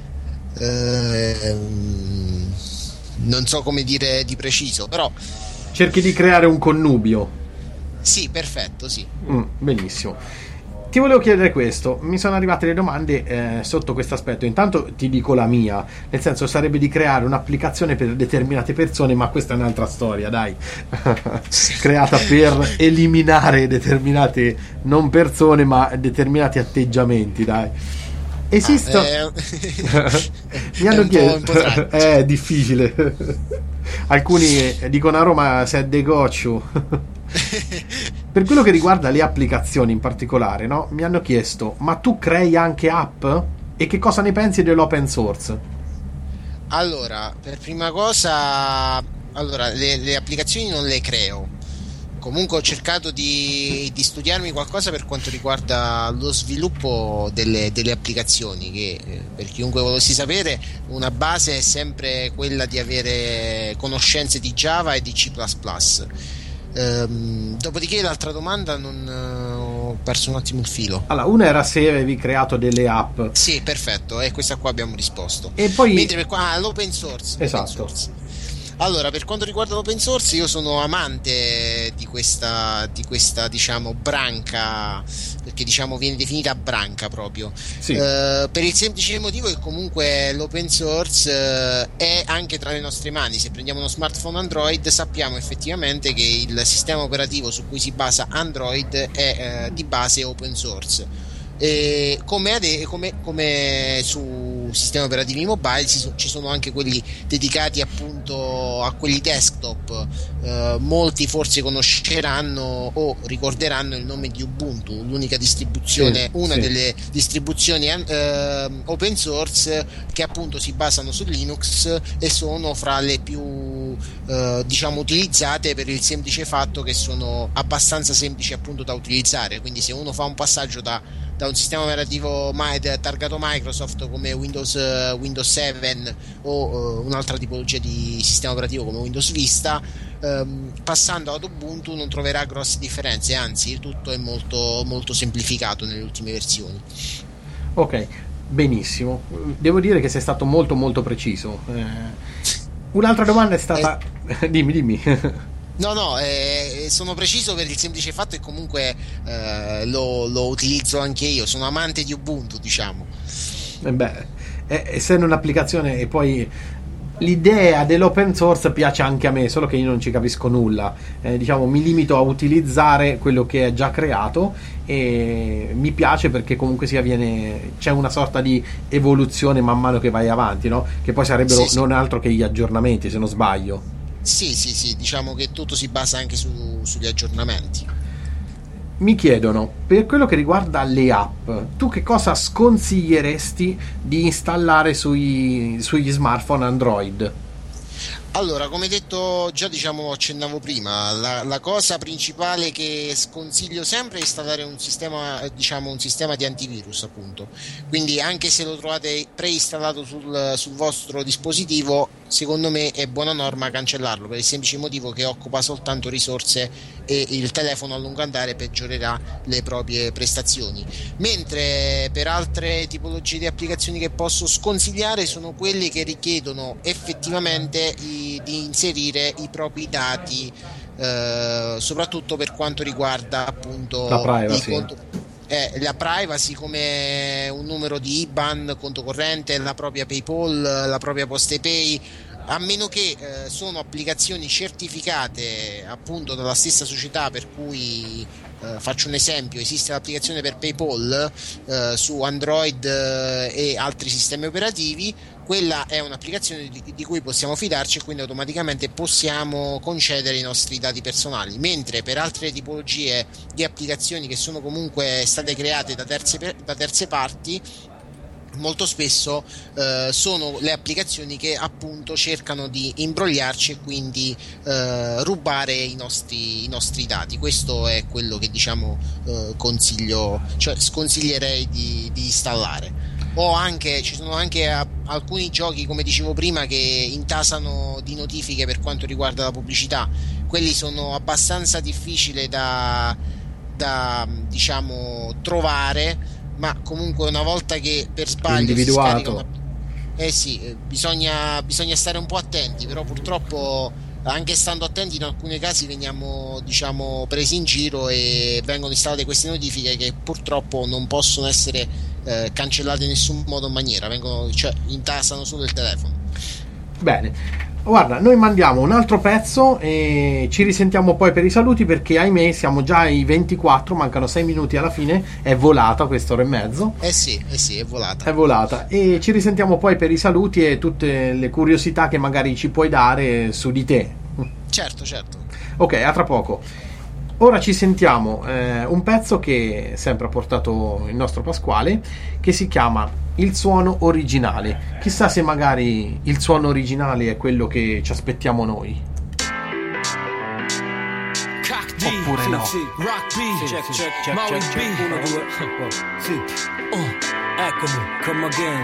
ehm, non so come dire di preciso, però Cerchi di creare un connubio. sì, perfetto, sì. Mm, benissimo. Ti volevo chiedere questo, mi sono arrivate le domande eh, sotto questo aspetto. Intanto ti dico la mia, nel senso sarebbe di creare un'applicazione per determinate persone, ma questa è un'altra storia, dai. Creata per eliminare determinate non persone, ma determinati atteggiamenti, dai. Esistono Ah, eh, mi hanno è un po'- chiesto un po' tratto. è difficile. Alcuni dicono a Roma se è de goccio. Per quello che riguarda le applicazioni in particolare, no? Mi hanno chiesto, ma tu crei anche app? E che cosa ne pensi dell'open source? Allora, per prima cosa, allora, le, le applicazioni non le creo. Comunque ho cercato di, di studiarmi qualcosa per quanto riguarda lo sviluppo delle, delle applicazioni, che eh, per chiunque volessi sapere, una base è sempre quella di avere conoscenze di Java e di C plus plus. Ehm, dopodiché l'altra domanda non, perso un attimo il filo. Allora, una era se avevi creato delle app. Sì, perfetto, e questa qua abbiamo risposto. E poi mentre per qua ah, l'open source, esatto. L'open source. Allora, per quanto riguarda l'open source, io sono amante di questa, di questa diciamo branca, perché diciamo viene definita branca proprio, sì. uh, per il semplice motivo che comunque l'open source uh, è anche tra le nostre mani. Se prendiamo uno smartphone Android sappiamo effettivamente che il sistema operativo su cui si basa Android è uh, di base open source. E come, ade- come, come su sistemi operativi mobile ci, so- ci sono anche quelli dedicati appunto a quelli desktop. Uh, molti forse conosceranno o ricorderanno il nome di Ubuntu, l'unica distribuzione, sì, una sì. delle distribuzioni uh, open source che appunto si basano su Linux e sono fra le più uh, diciamo utilizzate, per il semplice fatto che sono abbastanza semplici appunto da utilizzare. Quindi se uno fa un passaggio da da un sistema operativo targato Microsoft come Windows, uh, Windows sette o uh, un'altra tipologia di sistema operativo come Windows Vista, um, passando ad Ubuntu non troverà grosse differenze, anzi il tutto è molto, molto semplificato nelle ultime versioni. Ok, benissimo, devo dire che sei stato molto molto preciso. Eh, un'altra domanda è stata eh... dimmi dimmi No, no, eh, sono preciso per il semplice fatto che comunque eh, lo, lo utilizzo anche io, sono amante di Ubuntu, diciamo. Eh beh, eh, essendo un'applicazione, e poi l'idea dell'open source piace anche a me, solo che io non ci capisco nulla. Eh, diciamo, mi limito a utilizzare quello che è già creato e mi piace perché comunque sia viene, c'è una sorta di evoluzione man mano che vai avanti, no? Che poi sarebbero sì, sì. non altro che gli aggiornamenti, se non sbaglio. Sì, sì, sì, diciamo che tutto si basa anche su, sugli aggiornamenti. Mi chiedono, per quello che riguarda le app, tu che cosa sconsiglieresti di installare sui, sugli smartphone Android? Allora, come detto già, diciamo, accennavo prima, la, la cosa principale che sconsiglio sempre è installare un sistema, diciamo, un sistema di antivirus, appunto. Quindi anche se lo trovate preinstallato sul, sul vostro dispositivo, secondo me è buona norma cancellarlo, per il semplice motivo che occupa soltanto risorse e il telefono a lungo andare peggiorerà le proprie prestazioni. Mentre per altre tipologie di applicazioni che posso sconsigliare sono quelle che richiedono effettivamente i di inserire i propri dati, eh, soprattutto per quanto riguarda appunto la privacy. i conto, eh, la privacy, come un numero di I B A N, conto corrente, la propria PayPal, la propria PostePay, a meno che eh, sono applicazioni certificate appunto dalla stessa società, per cui eh, faccio un esempio, esiste l'applicazione per PayPal eh, su Android eh, e altri sistemi operativi. Quella è un'applicazione di, di cui possiamo fidarci e quindi automaticamente possiamo concedere i nostri dati personali, mentre per altre tipologie di applicazioni che sono comunque state create da terze, da terze parti, molto spesso eh, sono le applicazioni che appunto cercano di imbrogliarci e quindi eh, rubare i nostri, i nostri dati. Questo è quello che diciamo eh, consiglio, cioè sconsiglierei di, di installare. O anche ci sono anche a, alcuni giochi, come dicevo prima, che intasano di notifiche per quanto riguarda la pubblicità. Quelli sono abbastanza difficili da, da diciamo trovare, ma comunque una volta che per sbaglio individuato. si scarica una... eh sì, bisogna, bisogna stare un po' attenti, però purtroppo anche stando attenti in alcuni casi veniamo diciamo presi in giro e vengono installate queste notifiche che purtroppo non possono essere eh, cancellate in nessun modo o maniera, vengono, cioè intasano solo il telefono. Bene, guarda, noi mandiamo un altro pezzo e ci risentiamo poi per i saluti, perché ahimè siamo già ai ventiquattro, mancano sei minuti alla fine, è volata quest'ora e mezzo. Eh sì, eh sì, è volata. È volata e ci risentiamo poi per i saluti e tutte le curiosità che magari ci puoi dare su di te. Certo, certo. Ok, a tra poco. Ora ci sentiamo eh, un pezzo che sempre ha portato il nostro Pasquale, che si chiama Il suono originale. Chissà se magari il suono originale è quello che ci aspettiamo noi. Oppure sì, no. Sì. Rock B, check, check, check, check, check. uno, due, sì. Oh, eccomi, come again.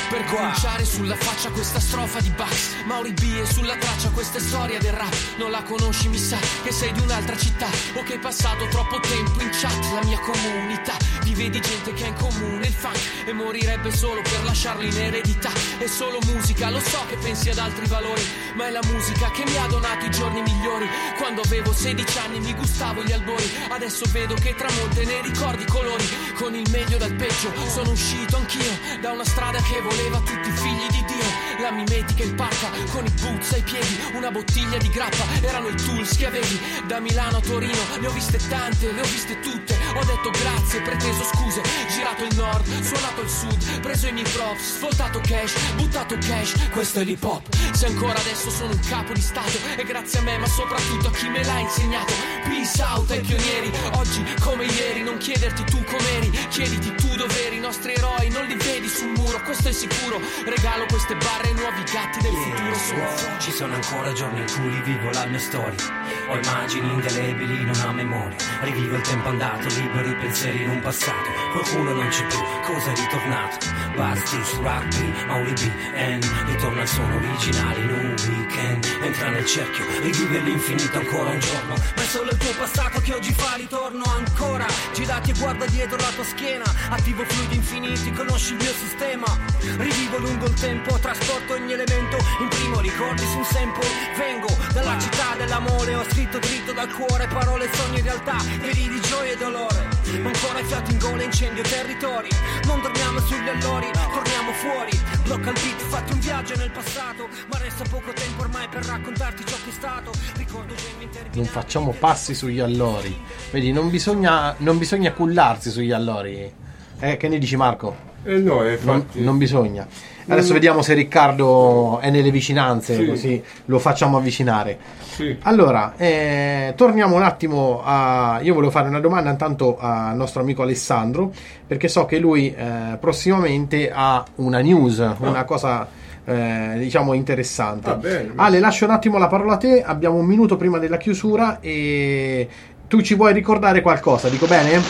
Per cominciare sulla faccia questa strofa di Bax, Mauri B e sulla traccia questa storia del rap. Non la conosci, mi sa che sei di un'altra città, o che hai passato troppo tempo in chat. La mia comunità vive di gente che ha in comune il funk e morirebbe solo per lasciarlo in eredità. È solo musica, lo so che pensi ad altri valori, ma è la musica che mi ha donato i giorni migliori. Quando avevo sedici anni mi gustavo gli albori, adesso vedo che tramonta e ne ricordi i colori. Con il meglio dal peggio sono uscito anch'io da una strada che voleva tutti i figli di Dio. La mimetica in parca con i boots ai piedi, una bottiglia di grappa erano i tools che avevi. Da Milano a Torino ne ho viste tante, le ho viste tutte. Ho detto grazie, preteso scuse, girato il nord, suonato il sud, preso i miei props, sfoltato cash, buttato cash. Questo è l'hip hop. Se ancora adesso sono un capo di stato, è grazie a me ma soprattutto a chi me l'ha insegnato. Peace out ai pionieri, oggi come ieri. Non chiederti tu com'eri, chiediti tu dov'eri. I nostri eroi non li vedi sul muro, questo è sicuro. Regalo queste barre ai nuovi gatti del futuro. Sono ci sono ancora giorni in cui rivivo la mia storia. Ho immagini indelebili, non ho memoria. Rivivo il tempo andato, libero i pensieri in un passato. Qualcuno non c'è più, cosa è ritornato? Bastis, rugby, Mauri B, N ritorna al suono originale in un weekend. Entra nel cerchio, rivive l'infinito ancora un giorno. Ma è solo il tuo passato che oggi fa ritorno ancora. Girati e guarda dietro la tua schiena. Attivo fluidi infiniti, conosci il mio sistema. Rivivo lungo il tempo, trasporto ogni elemento. Imprimo ricordi su un sample. Vengo dalla città dell'amore, ho scritto dritto dal cuore parole, sogni, realtà, veri di gioia e dolore. Ma ancora fiato in gola, incendio territori. Non dormiamo sugli allori, torniamo fuori. Blocca il beat, fatti un viaggio nel passato. Ma resta poco tempo ormai per raccontarti ciò che è stato. Ricordo gemme interminabili. Non facciamo passi sugli allori. Vedi, non bisogna, non bisogna cullarsi sugli allori. Eh, che ne dici, Marco? Eh no, infatti. Non, non bisogna. Adesso vediamo se Riccardo è nelle vicinanze, sì, così lo facciamo avvicinare. Sì. Allora, eh, torniamo un attimo a... Io volevo fare una domanda intanto al nostro amico Alessandro, perché so che lui eh, prossimamente ha una news, ah. una cosa eh, diciamo interessante. Ah, bene. Ale, lascio un attimo la parola a te, abbiamo un minuto prima della chiusura e tu ci vuoi ricordare qualcosa, dico bene?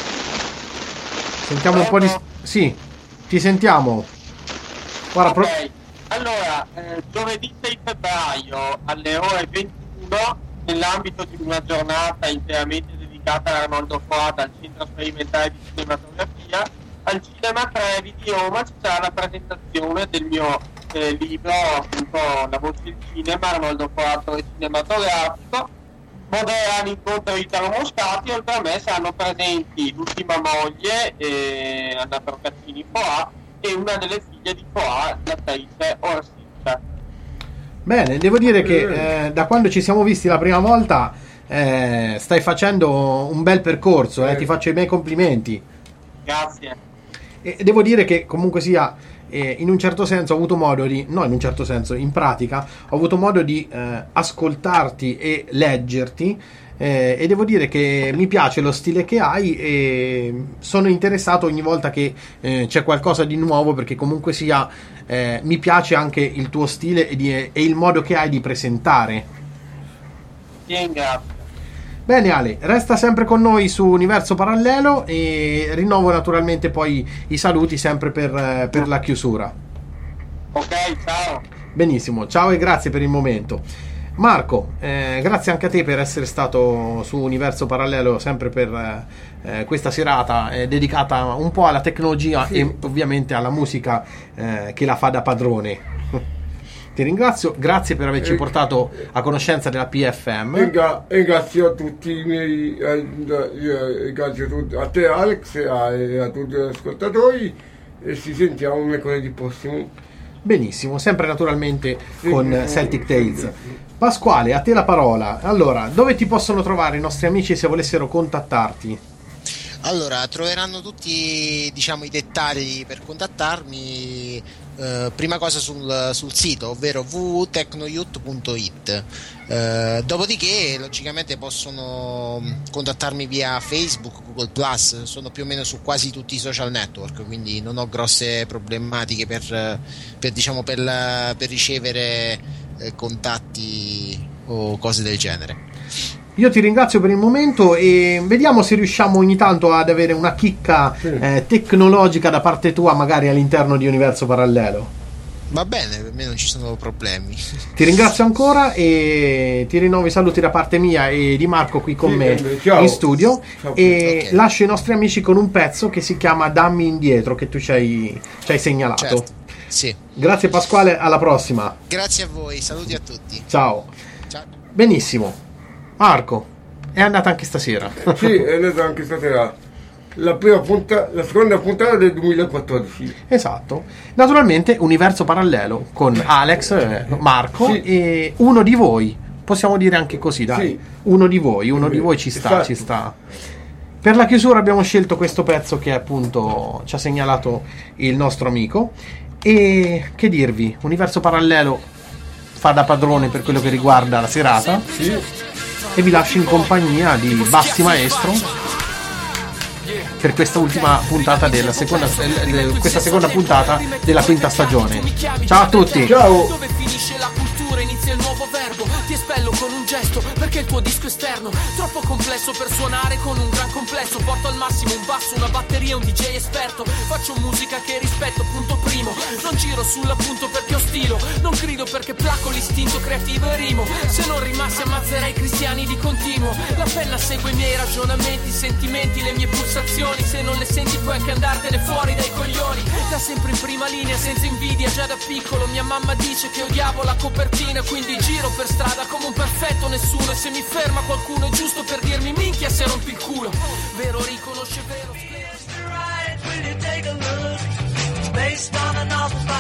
Sentiamo un po' di... Sì, ti sentiamo. Guarda, ok, pro... allora, eh, giovedì sei febbraio alle ore ventuno, nell'ambito di una giornata interamente dedicata a Arnoldo Foat al Centro Sperimentale di Cinematografia, al Cinema Trevi di Roma ci sarà la presentazione del mio eh, libro, appunto La voce del cinema, Arnoldo Foat cinematografico. Moderano incontro di Italo Moscati, oltre a me saranno presenti l'ultima moglie, eh, Anna Procaccini Foat, e una delle figlie di Foat, l'attrice Orsica. Bene, devo dire che eh, da quando ci siamo visti la prima volta eh, stai facendo un bel percorso, eh, ti faccio i miei complimenti. Grazie. E devo dire che comunque sia eh, in un certo senso ho avuto modo di, no in un certo senso, in pratica ho avuto modo di eh, ascoltarti e leggerti. Eh, e devo dire che mi piace lo stile che hai e sono interessato ogni volta che eh, c'è qualcosa di nuovo, perché comunque sia eh, mi piace anche il tuo stile e, di, e il modo che hai di presentare. Ti ringrazio. Bene Ale, resta sempre con noi su Universo Parallelo e rinnovo naturalmente poi i saluti sempre per, per la chiusura. Ok, ciao. Benissimo, ciao e grazie per il momento. Marco, eh, grazie anche a te per essere stato su Universo Parallelo sempre per eh, questa serata eh, dedicata un po' alla tecnologia, sì, e ovviamente alla musica eh, che la fa da padrone. Ti ringrazio, grazie per averci eh, portato a conoscenza della P F M. E gra- grazie a tutti i miei, eh, grazie a, tutti, a te Alex e a, a tutti gli ascoltatori, e ci sentiamo mercoledì prossimo. Benissimo, sempre naturalmente con Celtic Tales. Pasquale, a te la parola. Allora, dove ti possono trovare i nostri amici se volessero contattarti? Allora, troveranno tutti, diciamo, i dettagli per contattarmi. Eh, prima cosa sul, sul sito, ovvero w w w punto tecnoyut punto i t. Eh, dopodiché, logicamente, possono contattarmi via Facebook, Google Plus. Sono più o meno su quasi tutti i social network, quindi non ho grosse problematiche per, per diciamo, per, per ricevere eh, contatti o cose del genere. io ti ringrazio per il momento e vediamo se riusciamo ogni tanto ad avere una chicca sì. eh, tecnologica da parte tua, magari all'interno di Universo Parallelo. Va bene, per me non ci sono problemi. Ti ringrazio ancora e ti rinnovo i saluti da parte mia e di Marco qui con sì, me ciao. in studio. Ciao. E okay. lascio i nostri amici con un pezzo che si chiama Dammi indietro, che tu ci hai, ci hai segnalato. Certo. Sì. Grazie Pasquale, alla prossima. Grazie a voi, saluti a tutti. Ciao. Ciao. Benissimo. Marco, è andata anche stasera. Sì, è andata anche stasera. La prima puntata, la seconda puntata del duemilaquattordici. Esatto. Naturalmente Universo Parallelo con Alex, eh, Marco sì. e uno di voi. Possiamo dire anche così, dai. Sì. Uno di voi, uno sì. di voi ci sta, esatto. ci sta. Per la chiusura abbiamo scelto questo pezzo che appunto ci ha segnalato il nostro amico. E che dirvi, Universo Parallelo fa da padrone per quello che riguarda la serata. Sì. E vi lascio in compagnia di Bassi Maestro per questa ultima puntata della seconda questa seconda puntata della quinta stagione. Ciao a tutti. Ciao. Dove finisce la cultura inizia il nuovo verbo. Ti espello con un gesto perché il tuo disco esterno troppo complesso per suonare con un gran complesso. Porto al massimo un basso, una batteria, un D J esperto. Faccio musica che rispetto, punto primo. Non giro sull'appunto perché ho stilo. Non grido perché placco l'istinto creativo e rimo. Se non rimassi ammazzerei cristiani di continuo. La penna segue i miei ragionamenti, i sentimenti, le mie pulsazioni. Se non le senti puoi anche andartene fuori dai coglioni. Da sempre in prima linea senza invidia. Già da piccolo mia mamma dice che odiavo la copertina. Quindi giro per strada come un perfetto nessuno. E se mi ferma qualcuno è giusto per dirmi minchia se rompi il culo. Vero riconosce vero. Based on a novel by